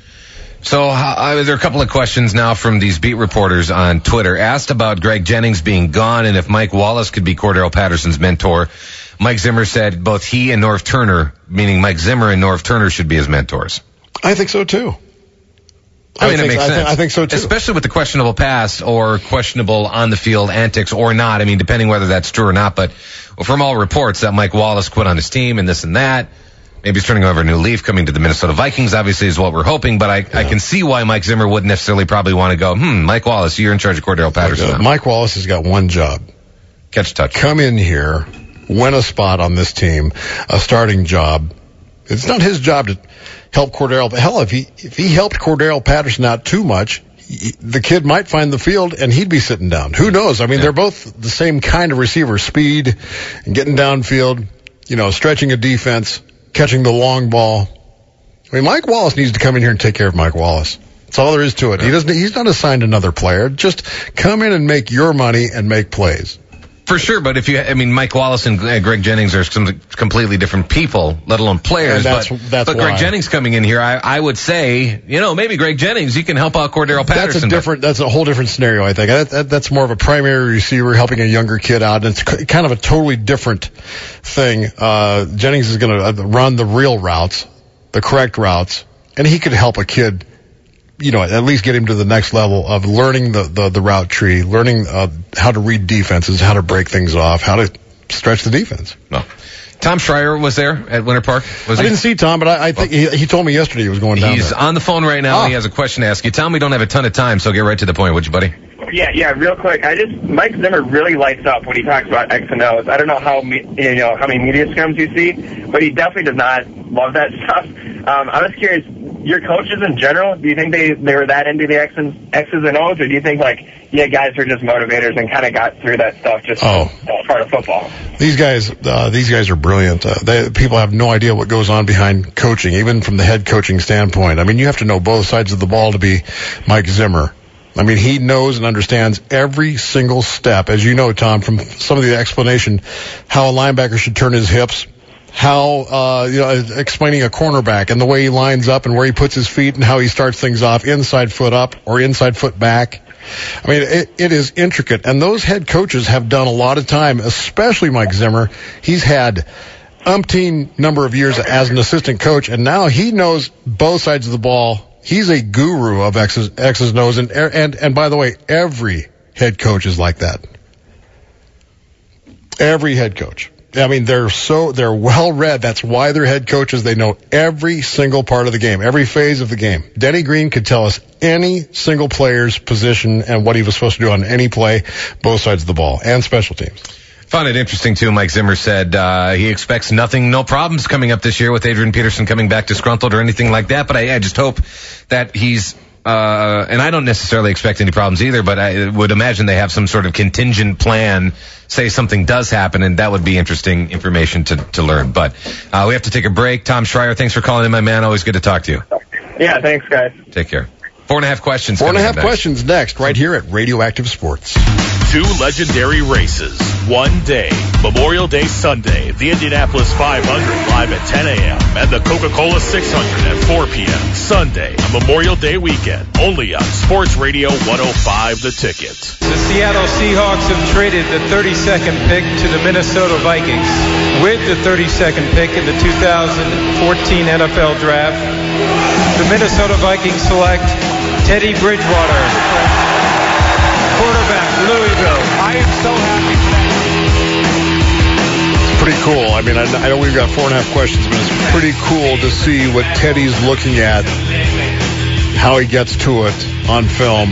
[SPEAKER 9] So uh, there are a couple of questions now from these beat reporters on Twitter. Asked about Greg Jennings being gone and if Mike Wallace could be Cordero Patterson's mentor. Mike Zimmer said both he and Norv Turner, meaning Mike Zimmer and Norv Turner, should be his mentors.
[SPEAKER 6] I think so, too.
[SPEAKER 9] I, I mean,
[SPEAKER 6] think,
[SPEAKER 9] it makes
[SPEAKER 6] I
[SPEAKER 9] sense.
[SPEAKER 6] Think, I think so, too.
[SPEAKER 9] Especially with the questionable past or questionable on-the-field antics or not. I mean, depending whether that's true or not. But from all reports that Mike Wallace quit on his team and this and that, maybe he's turning over a new leaf, coming to the Minnesota Vikings, obviously, is what we're hoping. But I, yeah. I can see why Mike Zimmer wouldn't necessarily probably want to go, hmm, Mike Wallace, you're in charge of Cordero Patterson.
[SPEAKER 6] Uh, Mike Wallace has got one job.
[SPEAKER 9] Catch a touch.
[SPEAKER 6] Come in here, win a spot on this team, a starting job. It's not his job to help Cordero. Hell, if he, if he helped Cordero Patterson out too much, he, the kid might find the field and he'd be sitting down. Who knows? I mean, yeah. they're both the same kind of receiver, speed and getting downfield, you know, stretching a defense, catching the long ball. I mean, Mike Wallace needs to come in here and take care of Mike Wallace. That's all there is to it. He doesn't. He's not assigned another player. Just come in and make your money and make plays.
[SPEAKER 9] For sure, but if you, I mean, Mike Wallace and Greg Jennings are some completely different people, let alone players.
[SPEAKER 6] And that's,
[SPEAKER 9] but
[SPEAKER 6] that's
[SPEAKER 9] but
[SPEAKER 6] why.
[SPEAKER 9] Greg Jennings coming in here, I, I would say, you know, maybe Greg Jennings, you can help out Cordero Patterson.
[SPEAKER 6] That's a different. That's a whole different scenario. I think that, that, that's more of a primary receiver helping a younger kid out, and it's kind of a totally different thing. Uh, Jennings is going to run the real routes, the correct routes, and he could help a kid, you know, at least get him to the next level of learning the, the, the route tree, learning uh, how to read defenses, how to break things off, how to stretch the defense.
[SPEAKER 9] No. Tom Schreier was there at Winter Park, was
[SPEAKER 6] I
[SPEAKER 9] he?
[SPEAKER 6] didn't see Tom, but I, I think well, he, he told me yesterday he was going down
[SPEAKER 9] He's
[SPEAKER 6] there.
[SPEAKER 9] on the phone right now,
[SPEAKER 6] oh.
[SPEAKER 9] and he has a question to ask you. Tell him we don't have a ton of time, so get right to the point, would you, buddy?
[SPEAKER 15] Yeah, yeah, real quick. I just Mike Zimmer really lights up when he talks about X and O's. I don't know how you know how many media scrums you see, but he definitely does not love that stuff. Um, I was curious, your coaches in general, do you think they, they were that into the X and, X's and O's, or do you think like yeah, guys are just motivators and kind of got through that stuff just
[SPEAKER 6] oh.
[SPEAKER 15] as part of football?
[SPEAKER 6] These guys, uh, these guys are brilliant. Uh, they, people have no idea what goes on behind coaching, even from the head coaching standpoint. I mean, you have to know both sides of the ball to be Mike Zimmer. I mean, he knows and understands every single step, as you know, Tom, from some of the explanation, how a linebacker should turn his hips, how, uh, you know, explaining a cornerback and the way he lines up and where he puts his feet and how he starts things off, inside foot up or inside foot back. I mean, it, it is intricate. And those head coaches have done a lot of time, especially Mike Zimmer. He's had umpteen number of years as an assistant coach, and now he knows both sides of the ball. He's a guru of X's, X's and O's, and, and, and by the way, every head coach is like that. Every head coach. I mean, they're so, they're well read. That's why they're head coaches. They know every single part of the game, every phase of the game. Denny Green could tell us any single player's position and what he was supposed to do on any play, both sides of the ball, and special teams.
[SPEAKER 9] Found it interesting, too. Mike Zimmer said uh, he expects nothing, no problems coming up this year with Adrian Peterson coming back disgruntled or anything like that. But I, I just hope that he's, uh, and I don't necessarily expect any problems either, but I would imagine they have some sort of contingent plan, say something does happen, and that would be interesting information to, to learn. But uh, we have to take a break. Tom Schreier, thanks for calling in, my man. Always good to talk to you.
[SPEAKER 15] Yeah, thanks, guys.
[SPEAKER 9] Take care. Four and a half questions.
[SPEAKER 6] Four and a half questions next, right here at Radioactive Sports.
[SPEAKER 16] Two legendary races, one day. Memorial Day Sunday, the Indianapolis five hundred live at ten a.m. and the Coca-Cola six hundred at four p.m. Sunday, a Memorial Day weekend, only on Sports Radio one oh five The Ticket.
[SPEAKER 17] The Seattle Seahawks have traded the thirty-second pick to the Minnesota Vikings. With the thirty-second pick in the two thousand fourteen N F L Draft, the Minnesota Vikings select Teddy Bridgewater, quarterback, Louisville. I am so happy for that.
[SPEAKER 6] It's pretty cool. I mean, I, I know we've got four and a half questions, but it's pretty cool to see what Teddy's looking at, how he gets to it on film,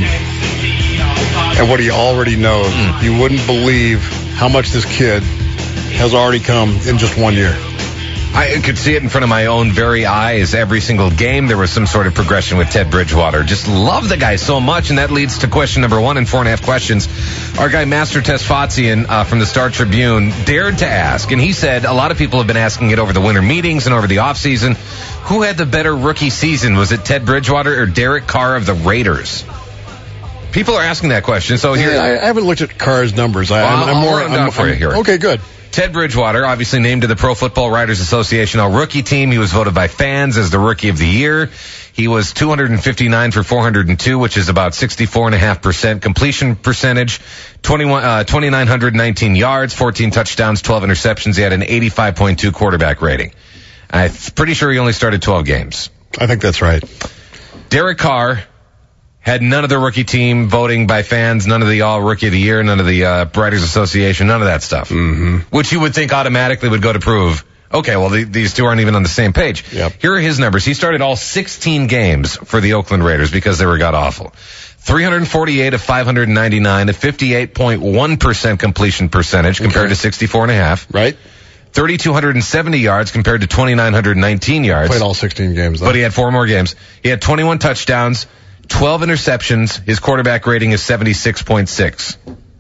[SPEAKER 6] and what he already knows. Mm. You wouldn't believe how much this kid has already come in just one year.
[SPEAKER 9] I could see it in front of my own very eyes. Every single game, there was some sort of progression with Ted Bridgewater. Just love the guy so much, and that leads to question number one in four and a half questions. Our guy, Master Tesfatzian uh, from the Star Tribune, dared to ask, and he said a lot of people have been asking it over the winter meetings and over the offseason. Who had the better rookie season? Was it Ted Bridgewater or Derek Carr of the Raiders? People are asking that question. So here,
[SPEAKER 6] yeah, I, I haven't looked at Carr's numbers. I,
[SPEAKER 9] well,
[SPEAKER 6] I'm, I'm
[SPEAKER 9] I'll
[SPEAKER 6] more.
[SPEAKER 9] run down
[SPEAKER 6] I'm,
[SPEAKER 9] for you here.
[SPEAKER 6] Okay, good.
[SPEAKER 9] Ted Bridgewater, obviously named to the Pro Football Writers Association All-Rookie Team. He was voted by fans as the Rookie of the Year. He was two hundred fifty-nine for four hundred two, which is about sixty-four point five percent completion percentage, twenty-one, uh, two thousand nine hundred nineteen yards, fourteen touchdowns, twelve interceptions. He had an eighty-five point two quarterback rating. I'm pretty sure he only started twelve games.
[SPEAKER 6] I think that's right.
[SPEAKER 9] Derek Carr had none of the rookie team voting by fans, none of the All-Rookie of the Year, none of the uh, Writers Association, none of that stuff.
[SPEAKER 6] Mm-hmm.
[SPEAKER 9] Which you would think automatically would go to prove, okay, well, the, these two aren't even on the same page.
[SPEAKER 6] Yep.
[SPEAKER 9] Here are his numbers. He started all sixteen games for the Oakland Raiders because they were god-awful. three hundred forty-eight of five hundred ninety-nine, a fifty-eight point one percent completion percentage compared
[SPEAKER 6] okay.
[SPEAKER 9] to sixty-four point five.
[SPEAKER 6] Right.
[SPEAKER 9] three thousand two hundred seventy yards compared to two thousand nine hundred nineteen yards.
[SPEAKER 6] Played all sixteen games, though.
[SPEAKER 9] But he had four more games. He had twenty-one touchdowns, twelve interceptions. His quarterback rating is seventy-six point six.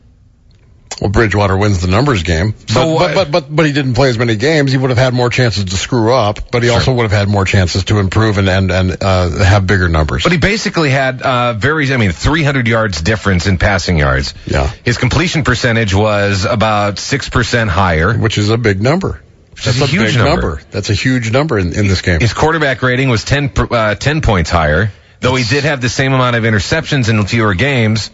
[SPEAKER 6] Well, Bridgewater wins the numbers game.
[SPEAKER 9] So,
[SPEAKER 6] but, but, but, but, but he didn't play as many games. He would have had more chances to screw up, but he
[SPEAKER 9] sure.
[SPEAKER 6] also would have had more chances to improve and, and, and uh, have bigger numbers.
[SPEAKER 9] But he basically had uh, very, I mean, three hundred yards difference in passing yards.
[SPEAKER 6] Yeah.
[SPEAKER 9] His completion percentage was about six percent higher.
[SPEAKER 6] Which is a big number.
[SPEAKER 9] That's a, a huge
[SPEAKER 6] big
[SPEAKER 9] number.
[SPEAKER 6] number. That's a huge number in, in this game.
[SPEAKER 9] His quarterback rating was ten, uh, ten points higher, though he did have the same amount of interceptions in fewer games.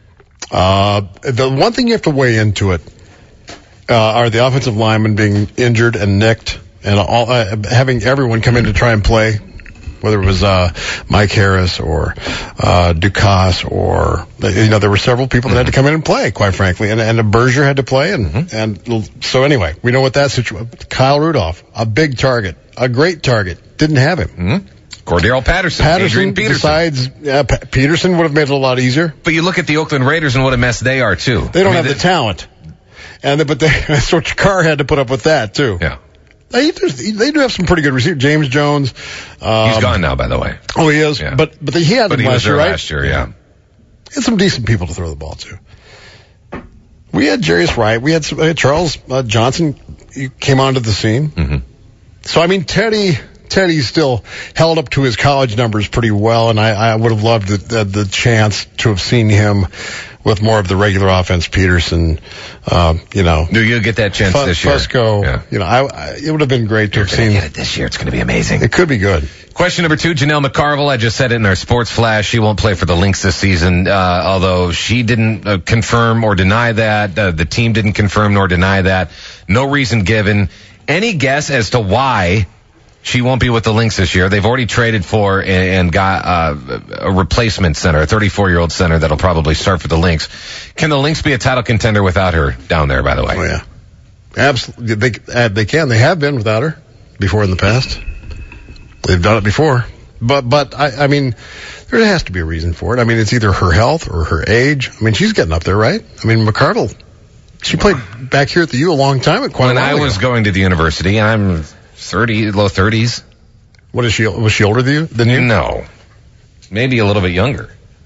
[SPEAKER 6] Uh, the one thing you have to weigh into it uh, are the offensive linemen being injured and nicked, and all, uh, having everyone come in to try and play, whether it was uh, Mike Harris or uh, Ducasse, or you know, there were several people that had to come in and play, quite frankly, and and Berger had to play, and mm-hmm. and so anyway, we know what that situation. Kyle Rudolph, a big target, a great target, didn't have him.
[SPEAKER 9] Mm-hmm. Cordero Patterson,
[SPEAKER 6] Patterson
[SPEAKER 9] Adrian Peterson.
[SPEAKER 6] Besides, uh, P- Peterson would have made it a lot easier.
[SPEAKER 9] But you look at the Oakland Raiders and what a mess they are too.
[SPEAKER 6] They don't
[SPEAKER 9] I mean,
[SPEAKER 6] have
[SPEAKER 9] they,
[SPEAKER 6] the talent, and the, but they, so Carr had to put up with that too.
[SPEAKER 9] Yeah.
[SPEAKER 6] They, they do have some pretty good receivers. James Jones. Um,
[SPEAKER 9] He's gone now, by the way.
[SPEAKER 6] Oh, he is.
[SPEAKER 9] Yeah.
[SPEAKER 6] But but he had
[SPEAKER 9] but
[SPEAKER 6] them
[SPEAKER 9] he
[SPEAKER 6] last
[SPEAKER 9] was there
[SPEAKER 6] year, right?
[SPEAKER 9] Last year, yeah.
[SPEAKER 6] And some decent people to throw the ball to. We had Jarius Wright. We had, some, uh, Charles uh, Johnson. He came onto the scene.
[SPEAKER 9] Mm-hmm.
[SPEAKER 6] So I mean, Teddy. Teddy still held up to his college numbers pretty well, and I, I would have loved the, the, the chance to have seen him with more of the regular offense. Peterson, uh, you know.
[SPEAKER 9] Do you get that chance
[SPEAKER 6] F-
[SPEAKER 9] this year?
[SPEAKER 6] Fusco,
[SPEAKER 9] yeah.
[SPEAKER 6] you know, I, I, it would have been great to
[SPEAKER 9] You're
[SPEAKER 6] have seen.
[SPEAKER 9] Get it this year. It's going to be amazing.
[SPEAKER 6] It could be good.
[SPEAKER 9] Question number two, Janelle McCarville. I just said it in our sports flash. She won't play for the Lynx this season, uh, although she didn't uh, confirm or deny that. Uh, the team didn't confirm nor deny that. No reason given. Any guess as to why she won't be with the Lynx this year? They've already traded for and got uh, a replacement center, a thirty-four-year-old center that'll probably start for the Lynx. Can the Lynx be a title contender without her down there, by the way?
[SPEAKER 6] Oh, yeah. Absolutely. They, uh, they can. They have been without her before in the past. They've done it before. But, but I, I mean, there has to be a reason for it. I mean, it's either her health or her age. I mean, she's getting up there, right? I mean, McCardle, she played back here at the U a long time. Quite
[SPEAKER 9] when
[SPEAKER 6] a while
[SPEAKER 9] I
[SPEAKER 6] ago.
[SPEAKER 9] was going to the university, I'm thirty, low thirties.
[SPEAKER 6] What is she? Was she older than you? Than you?
[SPEAKER 9] No, maybe a little bit younger.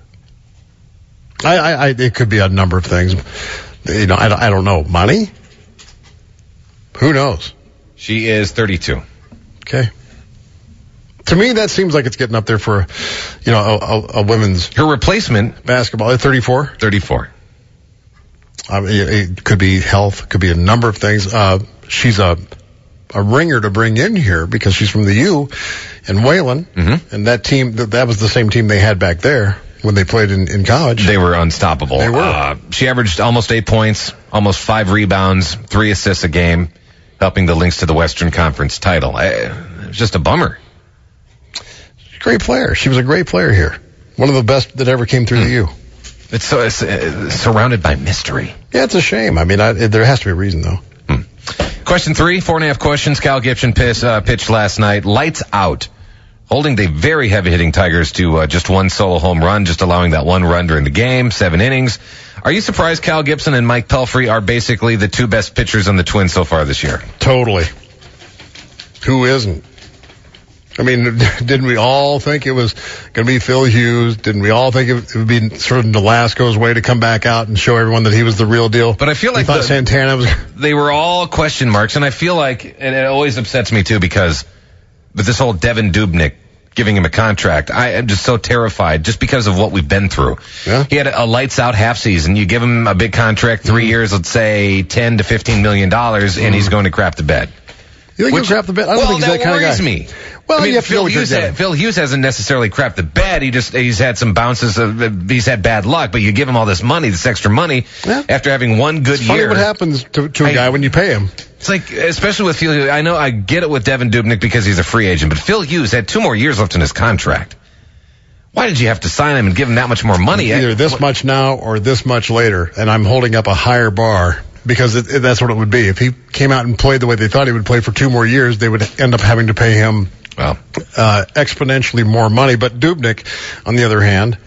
[SPEAKER 6] I, I, I it could be a number of things. You know, I, I don't know. Money? Who knows?
[SPEAKER 9] She is thirty-two.
[SPEAKER 6] Okay. To me, that seems like it's getting up there for, you know, a, a, a women's
[SPEAKER 9] her replacement
[SPEAKER 6] basketball. At thirty-four.
[SPEAKER 9] Thirty-four.
[SPEAKER 6] Um, it, it could be health. Could be a number of things. Uh, she's a. a ringer to bring in here because she's from the U in Wayland,
[SPEAKER 9] mm-hmm.
[SPEAKER 6] and that team, that, that was the same team they had back there when they played in, in college.
[SPEAKER 9] They were unstoppable.
[SPEAKER 6] They were.
[SPEAKER 9] Uh, she averaged almost eight points, almost five rebounds, three assists a game, helping the Lynx to the Western Conference title. I, it was just a bummer.
[SPEAKER 6] Great player. She was a great player here. One of the best that ever came through the U.
[SPEAKER 9] It's, so, it's uh, surrounded by mystery.
[SPEAKER 6] Yeah, it's a shame. I mean, I, it, there has to be a reason, though.
[SPEAKER 9] Hmm. Question three, four and a half questions. Cal Gibson pitched, uh, pitched last night. Lights out. Holding the very heavy-hitting Tigers to uh, just one solo home run, just allowing that one run during the game, seven innings. Are you surprised Cal Gibson and Mike Pelfrey are basically the two best pitchers on the Twins so far this year?
[SPEAKER 6] Totally. Who isn't? I mean, didn't we all think it was going to be Phil Hughes? Didn't we all think it would be sort of Nolasco's way to come back out and show everyone that he was the real deal?
[SPEAKER 9] But I feel like
[SPEAKER 6] we thought
[SPEAKER 9] the,
[SPEAKER 6] Santana was.
[SPEAKER 9] They were all question marks, and I feel like, and it always upsets me too, because with this whole Devin Dubnyk giving him a contract, I am just so terrified just because of what we've been through.
[SPEAKER 6] Yeah.
[SPEAKER 9] He had a, a lights out half season. You give him a big contract, three mm-hmm. years, let's say ten to fifteen million dollars, mm-hmm. and he's going to crap the bed.
[SPEAKER 6] You think
[SPEAKER 9] Which,
[SPEAKER 6] he'll crap the bed? I don't
[SPEAKER 9] well,
[SPEAKER 6] think he's that,
[SPEAKER 9] that
[SPEAKER 6] kind of guy.
[SPEAKER 9] me.
[SPEAKER 6] Well,
[SPEAKER 9] I mean,
[SPEAKER 6] you have
[SPEAKER 9] Phil,
[SPEAKER 6] to
[SPEAKER 9] Hughes had, Phil Hughes hasn't necessarily crapped the bed. He just he's had some bounces. Of, he's had bad luck, but you give him all this money, this extra money,
[SPEAKER 6] yeah.
[SPEAKER 9] after having one good
[SPEAKER 6] it's
[SPEAKER 9] year.
[SPEAKER 6] Funny what happens to, to a I, guy when you pay him.
[SPEAKER 9] It's like, especially with Phil Hughes. I know I get it with Devin Dubnyk because he's a free agent, but Phil Hughes had two more years left in his contract. Why did you have to sign him and give him that much more money?
[SPEAKER 6] Either this what? much now or this much later, and I'm holding up a higher bar. Because it, it, that's what it would be. If he came out and played the way they thought he would play for two more years, they would end up having to pay him
[SPEAKER 9] well,
[SPEAKER 6] uh, exponentially more money. But Dubnyk, on the other hand,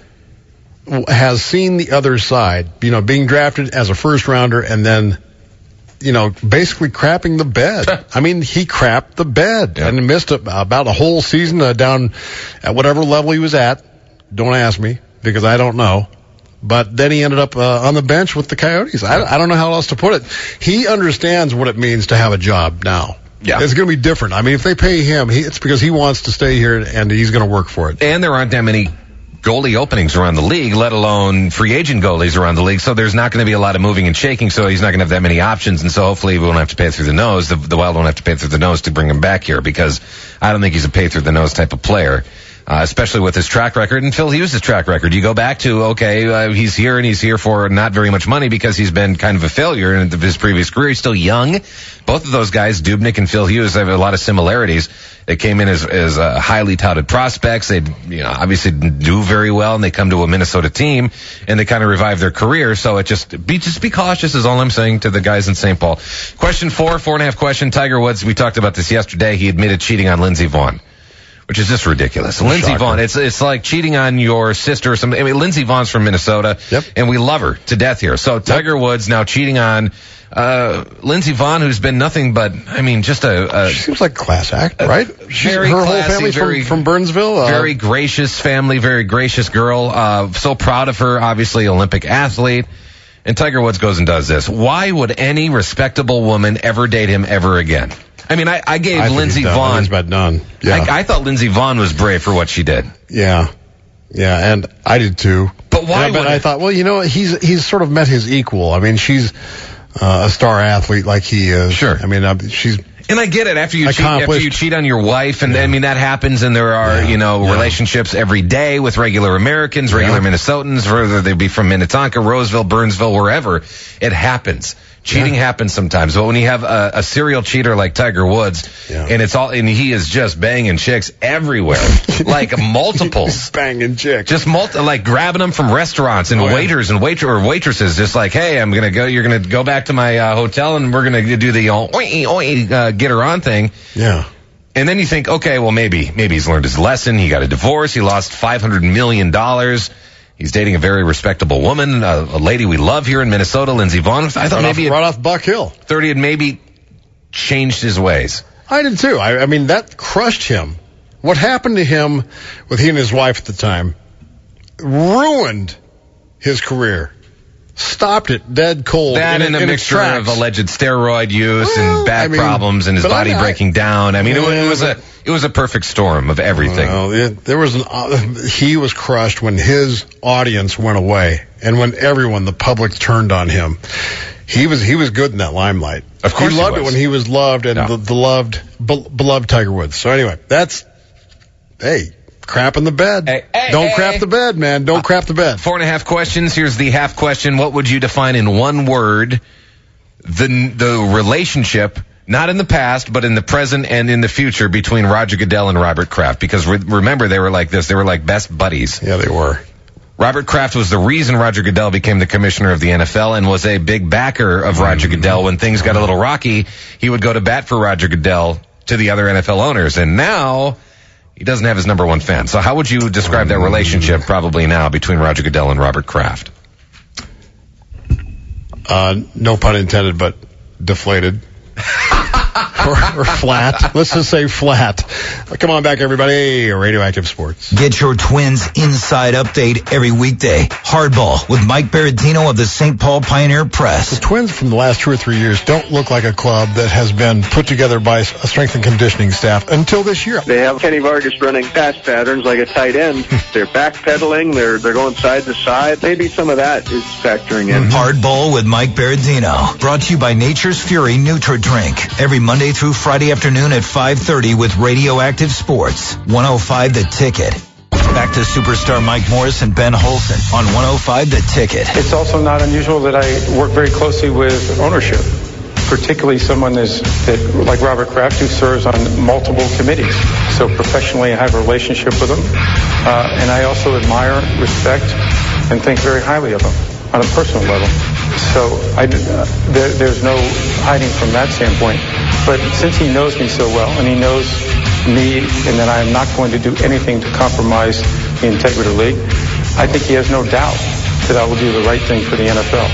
[SPEAKER 6] has seen the other side. You know, being drafted as a first rounder and then, you know, basically crapping the bed. I mean, he crapped the bed yeah. and missed a, about a whole season uh, down at whatever level he was at. Don't ask me because I don't know. But then he ended up uh, on the bench with the Coyotes. I, I don't know how else to put it. He understands what it means to have a job now.
[SPEAKER 9] Yeah.
[SPEAKER 6] It's going to be different. I mean, if they pay him, he, it's because he wants to stay here and he's going to work for it.
[SPEAKER 9] And there aren't that many goalie openings around the league, let alone free agent goalies around the league. So there's not going to be a lot of moving and shaking. So he's not going to have that many options. And so hopefully we won't have to pay through the nose. The, the Wild won't have to pay through the nose to bring him back here because I don't think he's a pay through the nose type of player. Uh, especially with his track record, and Phil Hughes' track record. You go back to, okay, uh, he's here and he's here for not very much money because he's been kind of a failure in his previous career. He's still young. Both of those guys, Dubnyk and Phil Hughes, have a lot of similarities. They came in as, as uh, highly touted prospects. They, you know, obviously didn't do very well, and they come to a Minnesota team, and they kind of revive their career. So it just be just be cautious is all I'm saying to the guys in Saint Paul. Question four, four and a half question. Tiger Woods, we talked about this yesterday. He admitted cheating on Lindsey Vonn, which is just ridiculous. Lindsey Vonn, it's it's like cheating on your sister or something. I mean, Lindsey Vonn's from Minnesota,
[SPEAKER 6] yep.
[SPEAKER 9] and we love her to death here. So Tiger yep. Woods now cheating on uh Lindsey Vonn, who's been nothing but, I mean, just a... a
[SPEAKER 6] she seems like a class act, right?
[SPEAKER 9] She's, very
[SPEAKER 6] her
[SPEAKER 9] classy,
[SPEAKER 6] whole family's
[SPEAKER 9] very,
[SPEAKER 6] from, from Burnsville. Uh,
[SPEAKER 9] very gracious family, very gracious girl. Uh So proud of her, obviously Olympic athlete. And Tiger Woods goes and does this. Why would any respectable woman ever date him ever again? I mean, I, I gave
[SPEAKER 6] I
[SPEAKER 9] Lindsey
[SPEAKER 6] done.
[SPEAKER 9] Vonn.
[SPEAKER 6] He's about done. Yeah.
[SPEAKER 9] I, I thought Lindsey Vonn was brave for what she did.
[SPEAKER 6] Yeah, yeah, and I did too.
[SPEAKER 9] But why?
[SPEAKER 6] And I,
[SPEAKER 9] would
[SPEAKER 6] I thought, well, you know, he's he's sort of met his equal. I mean, she's uh, a star athlete like he is.
[SPEAKER 9] Sure.
[SPEAKER 6] I mean, uh, she's.
[SPEAKER 9] And I get it. After you cheat, after you cheat on your wife, and yeah. I mean that happens, and there are yeah. you know yeah. relationships every day with regular Americans, regular yeah. Minnesotans, whether they be from Minnetonka, Roseville, Burnsville, wherever. It happens. Cheating yeah. happens sometimes, but when you have a, a serial cheater like Tiger Woods, yeah. and it's all, and he is just banging chicks everywhere, like multiples,
[SPEAKER 6] He's banging chicks,
[SPEAKER 9] just multi, like grabbing them from restaurants and oh, waiters yeah. and wait or waitresses, just like, hey, I'm gonna go, you're gonna go back to my uh, hotel, and we're gonna do the uh, oy, oy, uh, get her on thing.
[SPEAKER 6] Yeah.
[SPEAKER 9] And then you think, okay, well maybe, maybe he's learned his lesson. He got a divorce. He lost five hundred million dollars. He's dating a very respectable woman, a, a lady we love here in Minnesota, Lindsey Vonn. I thought
[SPEAKER 6] right
[SPEAKER 9] maybe
[SPEAKER 6] off, right off Buck Hill,
[SPEAKER 9] thirty had maybe changed his ways.
[SPEAKER 6] I did too. I, I mean, that crushed him. What happened to him with he and his wife at the time ruined his career. Stopped it dead cold.
[SPEAKER 9] That
[SPEAKER 6] in,
[SPEAKER 9] and a
[SPEAKER 6] in
[SPEAKER 9] mixture of alleged steroid use
[SPEAKER 6] well,
[SPEAKER 9] and back
[SPEAKER 6] I mean,
[SPEAKER 9] problems and his body I, breaking down. I mean, yeah, it, it was a it was a perfect storm of everything.
[SPEAKER 6] Well, it, there was an uh, he was crushed when his audience went away and when everyone, the public, turned on him. He was he was good in that limelight.
[SPEAKER 9] Of course,
[SPEAKER 6] he loved
[SPEAKER 9] he
[SPEAKER 6] it when he was loved and
[SPEAKER 9] no.
[SPEAKER 6] the, the loved be, beloved Tiger Woods. So anyway, that's hey. Crap in the bed.
[SPEAKER 9] Hey, hey,
[SPEAKER 6] Don't
[SPEAKER 9] hey,
[SPEAKER 6] crap
[SPEAKER 9] hey.
[SPEAKER 6] the bed, man. Don't uh, crap the bed.
[SPEAKER 9] Four and a half questions. Here's the half question. What would you define in one word the the relationship Not in the past, but in the present and in the future between Roger Goodell and Robert Kraft. Because re- remember, they were like this. They were like best buddies.
[SPEAKER 6] Yeah, they were.
[SPEAKER 9] Robert Kraft was the reason Roger Goodell became the commissioner of the N F L and was a big backer of Roger Goodell. When things got a little rocky, he would go to bat for Roger Goodell to the other N F L owners. And now he doesn't have his number one fan. So how would you describe that relationship probably now between Roger Goodell and Robert Kraft?
[SPEAKER 6] Uh, no pun intended, but deflated. or, or flat. Let's just say flat. Come on back, everybody. Radioactive Sports.
[SPEAKER 1] Get your Twins Inside Update every weekday. Hardball with Mike Berardino of the Saint Paul Pioneer Press.
[SPEAKER 6] The Twins from the last two or three years don't look like a club that has been put together by a strength and conditioning staff until this year.
[SPEAKER 18] They have Kenny Vargas running pass patterns like a tight end. They're backpedaling. They're they're going side to side. Maybe some of that is factoring in.
[SPEAKER 1] Hardball with Mike Berardino. Brought to you by Nature's Fury NutriDrink. Every Monday through Friday afternoon at five thirty with Radioactive Sports. one oh five The Ticket. Back to superstar Mike Morris and Ben Holson on one oh five The Ticket.
[SPEAKER 17] It's also not unusual that I work very closely with ownership, particularly someone is, that, like Robert Kraft, who serves on multiple committees. So professionally, I have a relationship with him. Uh, and I also admire, respect, and think very highly of him on a personal level. So I, uh, there, there's no hiding from that standpoint. But since he knows me so well, and he knows me, and that I am not going to do anything to compromise the integrity of the league, I think he has no doubt that I will do the right thing for the N F L.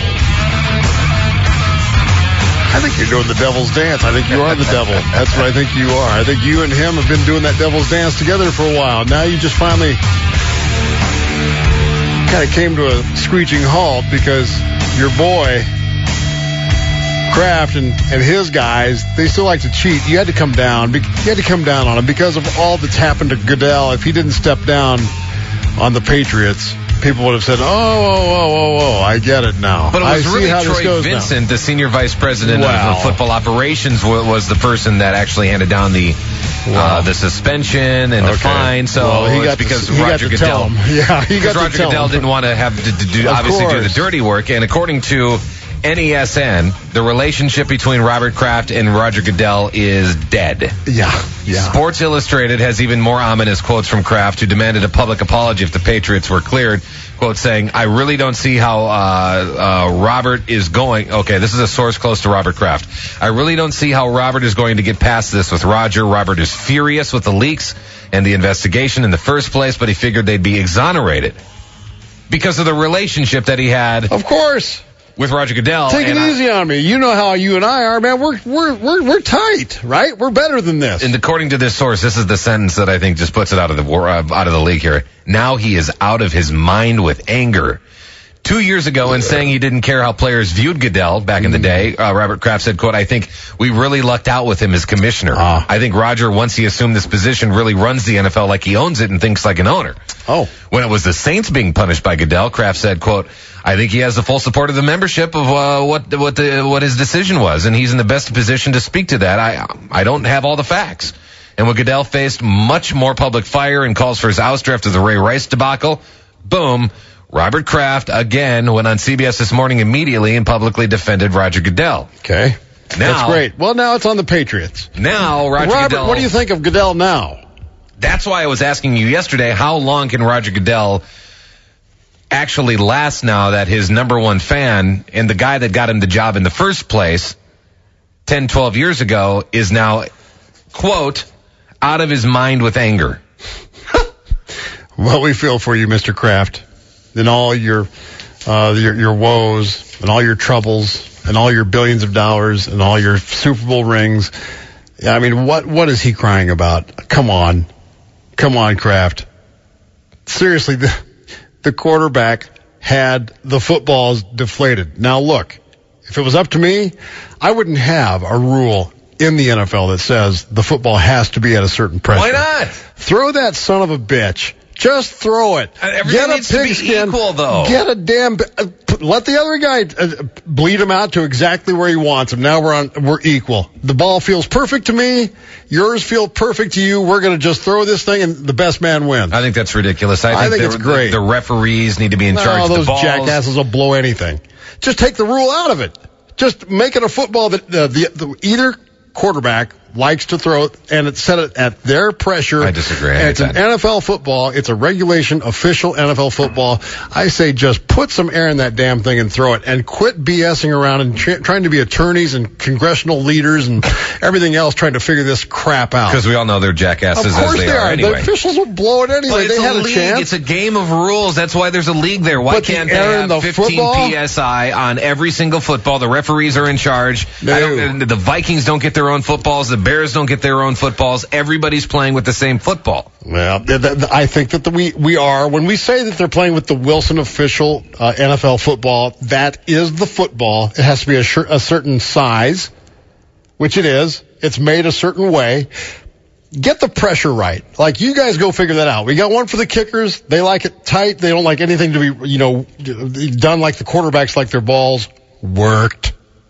[SPEAKER 6] I think you're doing the devil's dance. I think you are the devil. That's what I think you are. I think you and him have been doing that devil's dance together for a while. Now you just finally kind of came to a screeching halt because your boy Kraft and, and his guys, they still like to cheat. You had to come down. You had to come down on him because of all that's happened to Goodell. If he didn't step down on the Patriots, people would have said, oh, oh, oh, oh, oh, I get it now.
[SPEAKER 9] But it was
[SPEAKER 6] I
[SPEAKER 9] really
[SPEAKER 6] see how
[SPEAKER 9] Troy
[SPEAKER 6] this goes
[SPEAKER 9] Vincent,
[SPEAKER 6] now.
[SPEAKER 9] the senior vice president
[SPEAKER 6] Wow.
[SPEAKER 9] of football operations, w- was the person that actually handed down the
[SPEAKER 6] Wow.
[SPEAKER 9] uh, the suspension and
[SPEAKER 6] Okay.
[SPEAKER 9] the fine. So
[SPEAKER 6] Well, he
[SPEAKER 9] it's
[SPEAKER 6] got to-
[SPEAKER 9] because
[SPEAKER 6] he got
[SPEAKER 9] Roger
[SPEAKER 6] to
[SPEAKER 9] Goodell,
[SPEAKER 6] tell him. Yeah, he got
[SPEAKER 9] because
[SPEAKER 6] to
[SPEAKER 9] Roger
[SPEAKER 6] tell
[SPEAKER 9] Goodell
[SPEAKER 6] him.
[SPEAKER 9] didn't want to have to, to do,
[SPEAKER 6] Of
[SPEAKER 9] obviously do the
[SPEAKER 6] course.
[SPEAKER 9] dirty work. And according to N E S N, the relationship between Robert Kraft and Roger Goodell is dead.
[SPEAKER 6] Yeah, yeah.
[SPEAKER 9] Sports Illustrated has even more ominous quotes from Kraft, who demanded a public apology if the Patriots were cleared. Quote saying, I really don't see how uh, uh, Robert is going. Okay, this is a source close to Robert Kraft. I really don't see how Robert is going to get past this with Roger. Robert is furious with the leaks and the investigation in the first place, but he figured they'd be exonerated because of the relationship that he had.
[SPEAKER 6] Of course.
[SPEAKER 9] With Roger Goodell.
[SPEAKER 6] Take it
[SPEAKER 9] and
[SPEAKER 6] easy
[SPEAKER 9] I,
[SPEAKER 6] on me. You know how you and I are, man. We're we're we're we're tight, right? We're better than this.
[SPEAKER 9] And according to this source, this is the sentence that I think just puts it out of the war, uh, out of the league here. Now he is out of his mind with anger. Two years ago, in saying he didn't care how players viewed Goodell back in the day, uh, Robert Kraft said, quote, I think we really lucked out with him as commissioner.
[SPEAKER 6] Ah.
[SPEAKER 9] I think Roger, once he assumed this position, really runs the N F L like he owns it and thinks like an owner.
[SPEAKER 6] Oh.
[SPEAKER 9] When it was the Saints being punished by Goodell, Kraft said, quote, I think he has the full support of the membership of uh, what what the what his decision was, and he's in the best position to speak to that. I I don't have all the facts. And when Goodell faced much more public fire and calls for his ouster after the Ray Rice debacle, boom, Robert Kraft again went on C B S This Morning immediately and publicly defended Roger Goodell.
[SPEAKER 6] Okay.
[SPEAKER 9] Now,
[SPEAKER 6] That's great. Well, now it's on the Patriots.
[SPEAKER 9] Now, Roger
[SPEAKER 6] Robert,
[SPEAKER 9] Goodell.
[SPEAKER 6] what do you think of Goodell now?
[SPEAKER 9] That's why I was asking you yesterday, how long can Roger Goodell actually last now that his number one fan and the guy that got him the job in the first place ten, twelve years ago is now, quote, out of his mind with anger?
[SPEAKER 6] Well, we feel for you, Mister Kraft, and all your, uh, your, your woes and all your troubles and all your billions of dollars and all your Super Bowl rings. Yeah, I mean, what, what is he crying about? Come on. Come on, Kraft. Seriously, the, the quarterback had the footballs deflated. Now look, if it was up to me, I wouldn't have a rule in the N F L that says the football has to be at a certain pressure.
[SPEAKER 9] Why not?
[SPEAKER 6] Throw that son of a bitch. Just throw it.
[SPEAKER 9] Uh, everything
[SPEAKER 6] Get a
[SPEAKER 9] needs to be
[SPEAKER 6] pigskin.
[SPEAKER 9] equal, though.
[SPEAKER 6] Get a damn. Uh, let the other guy uh, bleed him out to exactly where he wants him. Now we're on. We're equal. The ball feels perfect to me. Yours feel perfect to you. We're going to just throw this thing, and the best man wins.
[SPEAKER 9] I think that's ridiculous. I think,
[SPEAKER 6] I think
[SPEAKER 9] the,
[SPEAKER 6] it's great.
[SPEAKER 9] The, the referees need to be in charge
[SPEAKER 6] No,
[SPEAKER 9] of the
[SPEAKER 6] those
[SPEAKER 9] balls.
[SPEAKER 6] jackasses will blow anything. Just take the rule out of it. Just make it a football that uh, the, the either quarterback likes to throw it, and it's set it at their pressure.
[SPEAKER 9] I disagree.
[SPEAKER 6] And it's an N F L football. It's a regulation, official N F L football. I say just put some air in that damn thing and throw it, and quit BSing around and tra- trying to be attorneys and congressional leaders and everything else trying to figure this crap out.
[SPEAKER 9] Because we all know they're jackasses
[SPEAKER 6] of course
[SPEAKER 9] as they,
[SPEAKER 6] they
[SPEAKER 9] are,
[SPEAKER 6] are.
[SPEAKER 9] anyway.
[SPEAKER 6] The officials will blow it anyway.
[SPEAKER 9] But it's
[SPEAKER 6] they
[SPEAKER 9] a
[SPEAKER 6] had a
[SPEAKER 9] league.
[SPEAKER 6] chance.
[SPEAKER 9] It's a game of rules. That's why there's a league there. Why
[SPEAKER 6] But the
[SPEAKER 9] can't they
[SPEAKER 6] air in
[SPEAKER 9] have
[SPEAKER 6] the
[SPEAKER 9] fifteen
[SPEAKER 6] football?
[SPEAKER 9] P S I on every single football? The referees are in charge.
[SPEAKER 6] No.
[SPEAKER 9] I don't, the Vikings don't get their own footballs. The Bears don't get their own footballs. Everybody's playing with the same football.
[SPEAKER 6] Well, th- th- I think that the, we we are. When we say that they're playing with the Wilson official uh, N F L football, that is the football. It has to be a, sh- a certain size, which it is. It's made a certain way. Get the pressure right. Like, you guys go figure that out. We got one for the kickers. They like it tight. They don't like anything to be, you know, done like the quarterbacks like their balls worked.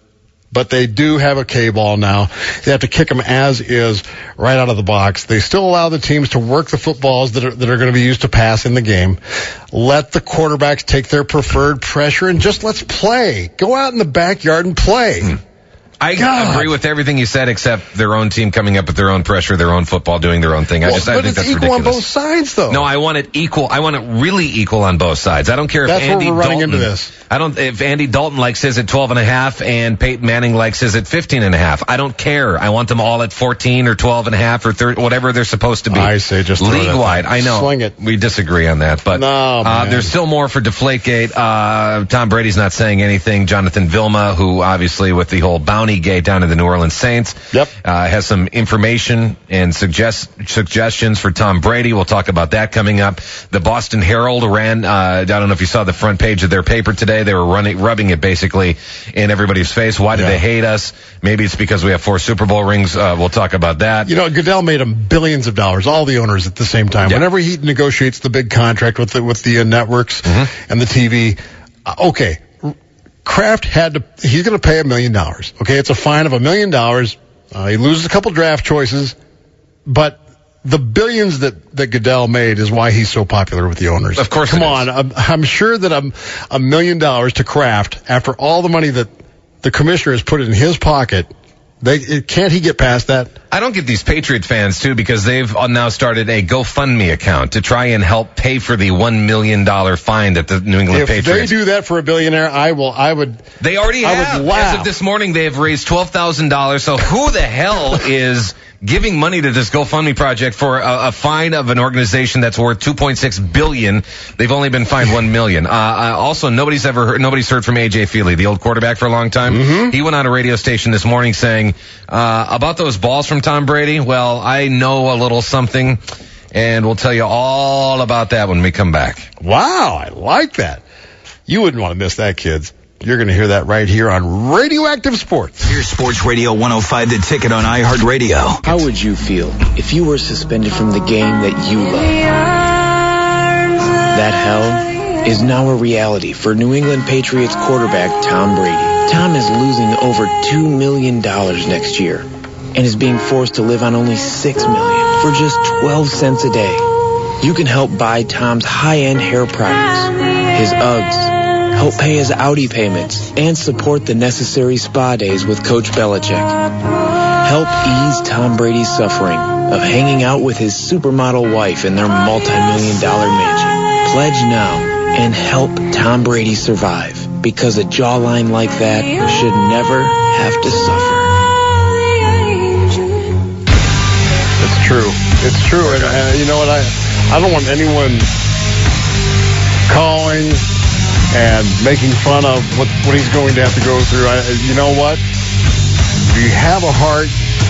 [SPEAKER 6] But they do have a K-ball now. They have to kick them as is right out of the box. They still allow the teams to work the footballs that are, that are going to be used to pass in the game. Let the quarterbacks take their preferred pressure and just let's play. Go out in the backyard and play.
[SPEAKER 9] Hmm. I
[SPEAKER 6] God.
[SPEAKER 9] agree with everything you said, except their own team coming up with their own pressure, their own football, doing their own thing. I
[SPEAKER 6] Well,
[SPEAKER 9] just I
[SPEAKER 6] but
[SPEAKER 9] think
[SPEAKER 6] it's
[SPEAKER 9] that's
[SPEAKER 6] equal
[SPEAKER 9] ridiculous.
[SPEAKER 6] on both sides, though.
[SPEAKER 9] No, I want it equal. I want it really equal on both sides. I don't care if
[SPEAKER 6] That's where
[SPEAKER 9] Andy
[SPEAKER 6] we're running
[SPEAKER 9] Dalton.
[SPEAKER 6] into this.
[SPEAKER 9] I don't. If Andy Dalton likes his at twelve and a half and Peyton Manning likes his at fifteen and a half, I don't care. I want them all at fourteen or twelve and a half or thirty, whatever they're supposed to be.
[SPEAKER 6] I say just throw that
[SPEAKER 9] league wide.
[SPEAKER 6] thing.
[SPEAKER 9] I know.
[SPEAKER 6] Swing it.
[SPEAKER 9] We disagree on that, but
[SPEAKER 6] No,
[SPEAKER 9] uh,
[SPEAKER 6] man.
[SPEAKER 9] there's still more for Deflategate. Uh, Tom Brady's not saying anything. Jonathan Vilma, who obviously with the whole bounty gate down to the New Orleans Saints.
[SPEAKER 6] Yep.
[SPEAKER 9] Uh, has some information and suggest suggestions for Tom Brady. We'll talk about that coming up. The Boston Herald ran, uh, I don't know if you saw the front page of their paper today. They were running, rubbing it basically in everybody's face. Why do
[SPEAKER 6] Yeah.
[SPEAKER 9] they hate us? Maybe it's because we have four Super Bowl rings. Uh, we'll talk about that.
[SPEAKER 6] You know, Goodell made them billions of dollars, all the owners at the same time.
[SPEAKER 9] Yeah.
[SPEAKER 6] Whenever he negotiates the big contract with the, with the uh, networks
[SPEAKER 9] Mm-hmm.
[SPEAKER 6] and the T V, uh, okay, Kraft had to, he's going to pay a million dollars. Okay, it's a fine of a million dollars. Uh, he loses a couple draft choices, but the billions that, that Goodell made is why he's so popular with the owners.
[SPEAKER 9] Of course
[SPEAKER 6] Come
[SPEAKER 9] it
[SPEAKER 6] on.
[SPEAKER 9] is.
[SPEAKER 6] I'm, I'm sure that a, a million dollars to Kraft, after all the money that the commissioner has put in his pocket, they, it, can't he get past that?
[SPEAKER 9] I don't get these Patriot fans, too, because they've now started a GoFundMe account to try and help pay for the one million dollars fine that the New England
[SPEAKER 6] If
[SPEAKER 9] Patriots...
[SPEAKER 6] they do that for a billionaire, I will, I would...
[SPEAKER 9] They already
[SPEAKER 6] I
[SPEAKER 9] have.
[SPEAKER 6] would laugh.
[SPEAKER 9] As of this morning, they have raised twelve thousand dollars. So who the hell is giving money to this GoFundMe project for a, a fine of an organization that's worth two point six billion dollars? They've only been fined one million dollars. Uh, uh, also, nobody's ever heard, nobody's heard from A J Feely, the old quarterback for a long time.
[SPEAKER 6] Mm-hmm.
[SPEAKER 9] He went on a radio station this morning saying uh, about those balls from Tom Brady. Well, I know a little something, and we'll tell you all about that when we come back.
[SPEAKER 6] Wow, I like that. You wouldn't want to miss that, kids. You're going to hear that right here on Radioactive Sports.
[SPEAKER 1] Here's Sports Radio one oh five The Ticket on iHeartRadio.
[SPEAKER 19] How would you feel if you were suspended from the game that you love? That hell is now a reality for New England Patriots quarterback Tom Brady. Tom is losing over two million dollars next year and is being forced to live on only six million dollars for just twelve cents a day. You can help buy Tom's high-end hair products, his Uggs, help pay his Audi payments, and support the necessary spa days with Coach Belichick. Help ease Tom Brady's suffering of hanging out with his supermodel wife in their multi-million dollar mansion. Pledge now and help Tom Brady survive, because a jawline like that should never have to suffer.
[SPEAKER 6] It's true. It's true. And, and you know what? I, I don't want anyone calling and making fun of what, what he's going to have to go through. I, you know what? If you have a heart,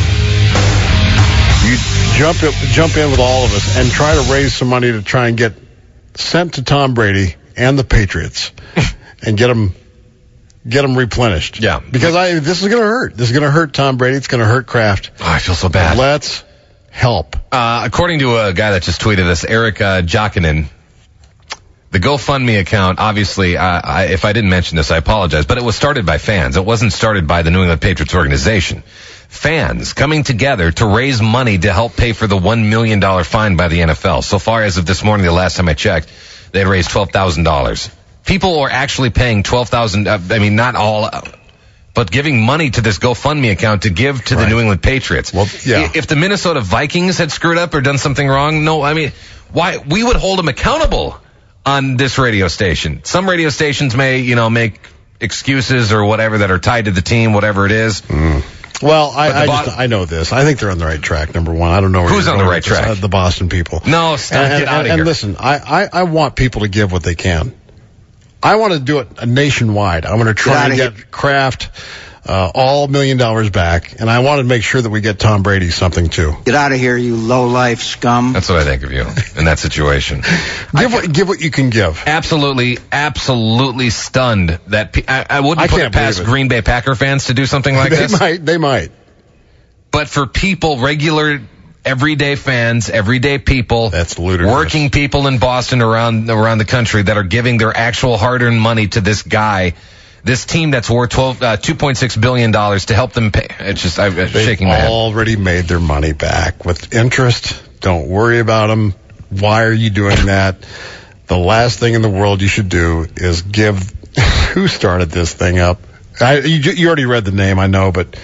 [SPEAKER 6] you jump in, jump in with all of us and try to raise some money to try and get sent to Tom Brady and the Patriots and get them get them replenished.
[SPEAKER 9] Yeah.
[SPEAKER 6] Because I this is going to hurt. This is going to hurt Tom Brady. It's going to hurt Kraft.
[SPEAKER 9] Oh, I feel so bad.
[SPEAKER 6] Let's help.
[SPEAKER 9] Uh, according to a guy that just tweeted us, Eric uh, Jokinen, the GoFundMe account, obviously, uh, I, if I didn't mention this, I apologize, but it was started by fans. It wasn't started by the New England Patriots organization. Fans coming together to raise money to help pay for the one million dollars fine by the N F L. So far as of this morning, the last time I checked, they had raised twelve thousand dollars. People are actually paying twelve thousand dollars, uh, I mean, not all, uh, but giving money to this GoFundMe account to give to
[SPEAKER 6] Right.
[SPEAKER 9] the New England Patriots.
[SPEAKER 6] Well, yeah.
[SPEAKER 9] If the Minnesota Vikings had screwed up or done something wrong, no, I mean, why we would hold them accountable on this radio station. Some radio stations may, you know, make excuses or whatever that are tied to the team, whatever it is.
[SPEAKER 6] Mm. Well, I
[SPEAKER 9] But
[SPEAKER 6] I,
[SPEAKER 9] the
[SPEAKER 6] just,
[SPEAKER 9] Bo-
[SPEAKER 6] I know this. I think they're on the right track, number one. I don't know where
[SPEAKER 9] Who's
[SPEAKER 6] you're
[SPEAKER 9] on the
[SPEAKER 6] going
[SPEAKER 9] right
[SPEAKER 6] with this.
[SPEAKER 9] track?
[SPEAKER 6] Uh, the Boston people.
[SPEAKER 9] No, stop,
[SPEAKER 6] And,
[SPEAKER 9] get
[SPEAKER 6] and,
[SPEAKER 9] out of
[SPEAKER 6] and,
[SPEAKER 9] here.
[SPEAKER 6] and listen, I, I, I want people to give what they can. I want to do it nationwide. I want to try
[SPEAKER 5] Get
[SPEAKER 6] and
[SPEAKER 5] outta
[SPEAKER 6] get Kraft uh, all million dollars back, and I want to make sure that we get Tom Brady something too.
[SPEAKER 5] Get out of here, you low-life scum.
[SPEAKER 9] That's what I think of you in that situation.
[SPEAKER 6] Give what, give what you can give.
[SPEAKER 9] Absolutely, absolutely stunned that pe- I, I wouldn't
[SPEAKER 6] I
[SPEAKER 9] put
[SPEAKER 6] can't
[SPEAKER 9] it past
[SPEAKER 6] believe it.
[SPEAKER 9] Green Bay Packer fans to do something like
[SPEAKER 6] they
[SPEAKER 9] this.
[SPEAKER 6] might. They might.
[SPEAKER 9] But for people, regular, everyday fans, everyday people,
[SPEAKER 6] That's ludicrous.
[SPEAKER 9] working people in Boston around around the country that are giving their actual hard-earned money to this guy, this team that's worth twelve, uh, two point six billion dollars to help them pay. It's just I'm
[SPEAKER 6] They've
[SPEAKER 9] shaking my head.
[SPEAKER 6] already made their money back with interest. Don't worry about them. Why are you doing that? The last thing in the world you should do is give. Who started this thing up? I, you, you already read the name, I know, but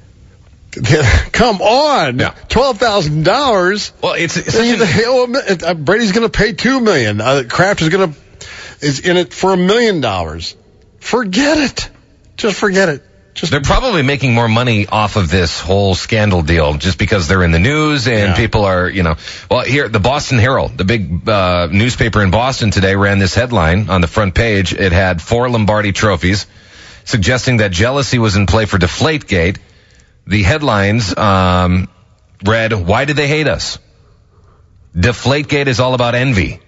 [SPEAKER 6] come on,
[SPEAKER 9] Yeah.
[SPEAKER 6] twelve thousand dollars.
[SPEAKER 9] Well, it's, it's
[SPEAKER 6] They-
[SPEAKER 9] such an-
[SPEAKER 6] they owe a mi- uh, Brady's going to pay two million. Uh, Kraft is going to is in it for a million dollars. Forget it. Just forget it. Just
[SPEAKER 9] They're probably making more money off of this whole scandal deal just because they're in the news and
[SPEAKER 6] Yeah.
[SPEAKER 9] people are, you know, well, here, the Boston Herald, the big uh, newspaper in Boston today, ran this headline on the front page. It had four Lombardi trophies, suggesting that jealousy was in play for Deflategate. The headlines um, read, "Why do they hate us? Deflategate is all about envy.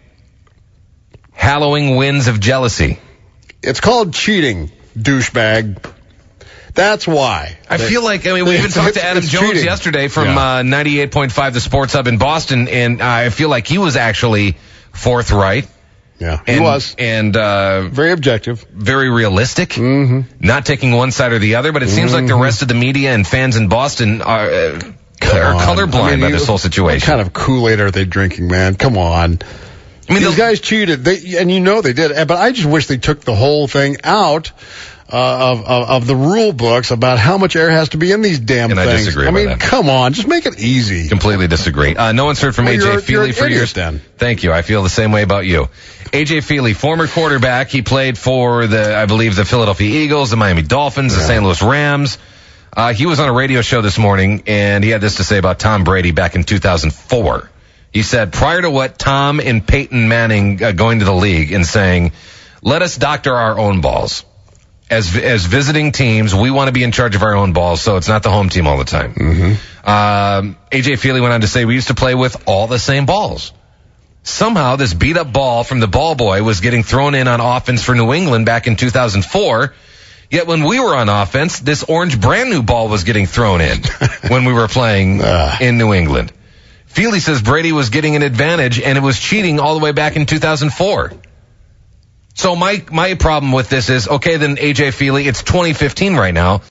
[SPEAKER 9] Hallowing winds of jealousy."
[SPEAKER 6] It's called cheating, douchebag. That's why.
[SPEAKER 9] I feel like, I mean, we even talked to Adam
[SPEAKER 6] It's
[SPEAKER 9] Jones
[SPEAKER 6] cheating.
[SPEAKER 9] yesterday from
[SPEAKER 6] Yeah.
[SPEAKER 9] uh, ninety-eight point five The Sports Hub in Boston, and I feel like he was actually forthright.
[SPEAKER 6] Yeah, he
[SPEAKER 9] and,
[SPEAKER 6] was.
[SPEAKER 9] And uh,
[SPEAKER 6] Very objective.
[SPEAKER 9] very realistic,
[SPEAKER 6] Mm-hmm.
[SPEAKER 9] not taking one side or the other, but it seems like the rest of the media and fans in Boston are, uh, are
[SPEAKER 6] on.
[SPEAKER 9] colorblind
[SPEAKER 6] I mean,
[SPEAKER 9] by
[SPEAKER 6] you-
[SPEAKER 9] this whole situation.
[SPEAKER 6] What kind of Kool-Aid are they drinking, man? Come on.
[SPEAKER 9] I mean,
[SPEAKER 6] These
[SPEAKER 9] the-
[SPEAKER 6] guys cheated, they, and you know they did. But I just wish they took the whole thing out uh, of, of of the rule books about how much air has to be in these damn
[SPEAKER 9] And I
[SPEAKER 6] things.
[SPEAKER 9] disagree
[SPEAKER 6] I
[SPEAKER 9] with
[SPEAKER 6] mean,
[SPEAKER 9] that.
[SPEAKER 6] come on, just make it easy.
[SPEAKER 9] Completely disagree. Uh, no one's heard from
[SPEAKER 6] Well,
[SPEAKER 9] A J
[SPEAKER 6] you're- you're
[SPEAKER 9] Feely
[SPEAKER 6] an
[SPEAKER 9] for
[SPEAKER 6] idiot
[SPEAKER 9] years.
[SPEAKER 6] then.
[SPEAKER 9] Thank you. I feel the same way about you. A J Feely, former quarterback. He played for the, I believe, the Philadelphia Eagles, the Miami Dolphins, the Saint Louis Rams. Uh, he was on a radio show this morning, and he had this to say about Tom Brady back in two thousand four. He said, prior to what Tom and Peyton Manning uh, going to the league and saying, let us doctor our own balls. As as visiting teams, we want to be in charge of our own balls, so it's not the home team all the time.
[SPEAKER 6] Mm-hmm.
[SPEAKER 9] Um, A J Feely went on to say, we used to play with all the same balls. Somehow this beat-up ball from the ball boy was getting thrown in on offense for New England back in two thousand four. Yet when we were on offense, this orange brand new ball was getting thrown in when we were playing in New England. Feely says Brady was getting an advantage, and it was cheating all the way back in two thousand four. So my my problem with this is, okay, then A J Feely, it's twenty fifteen right now.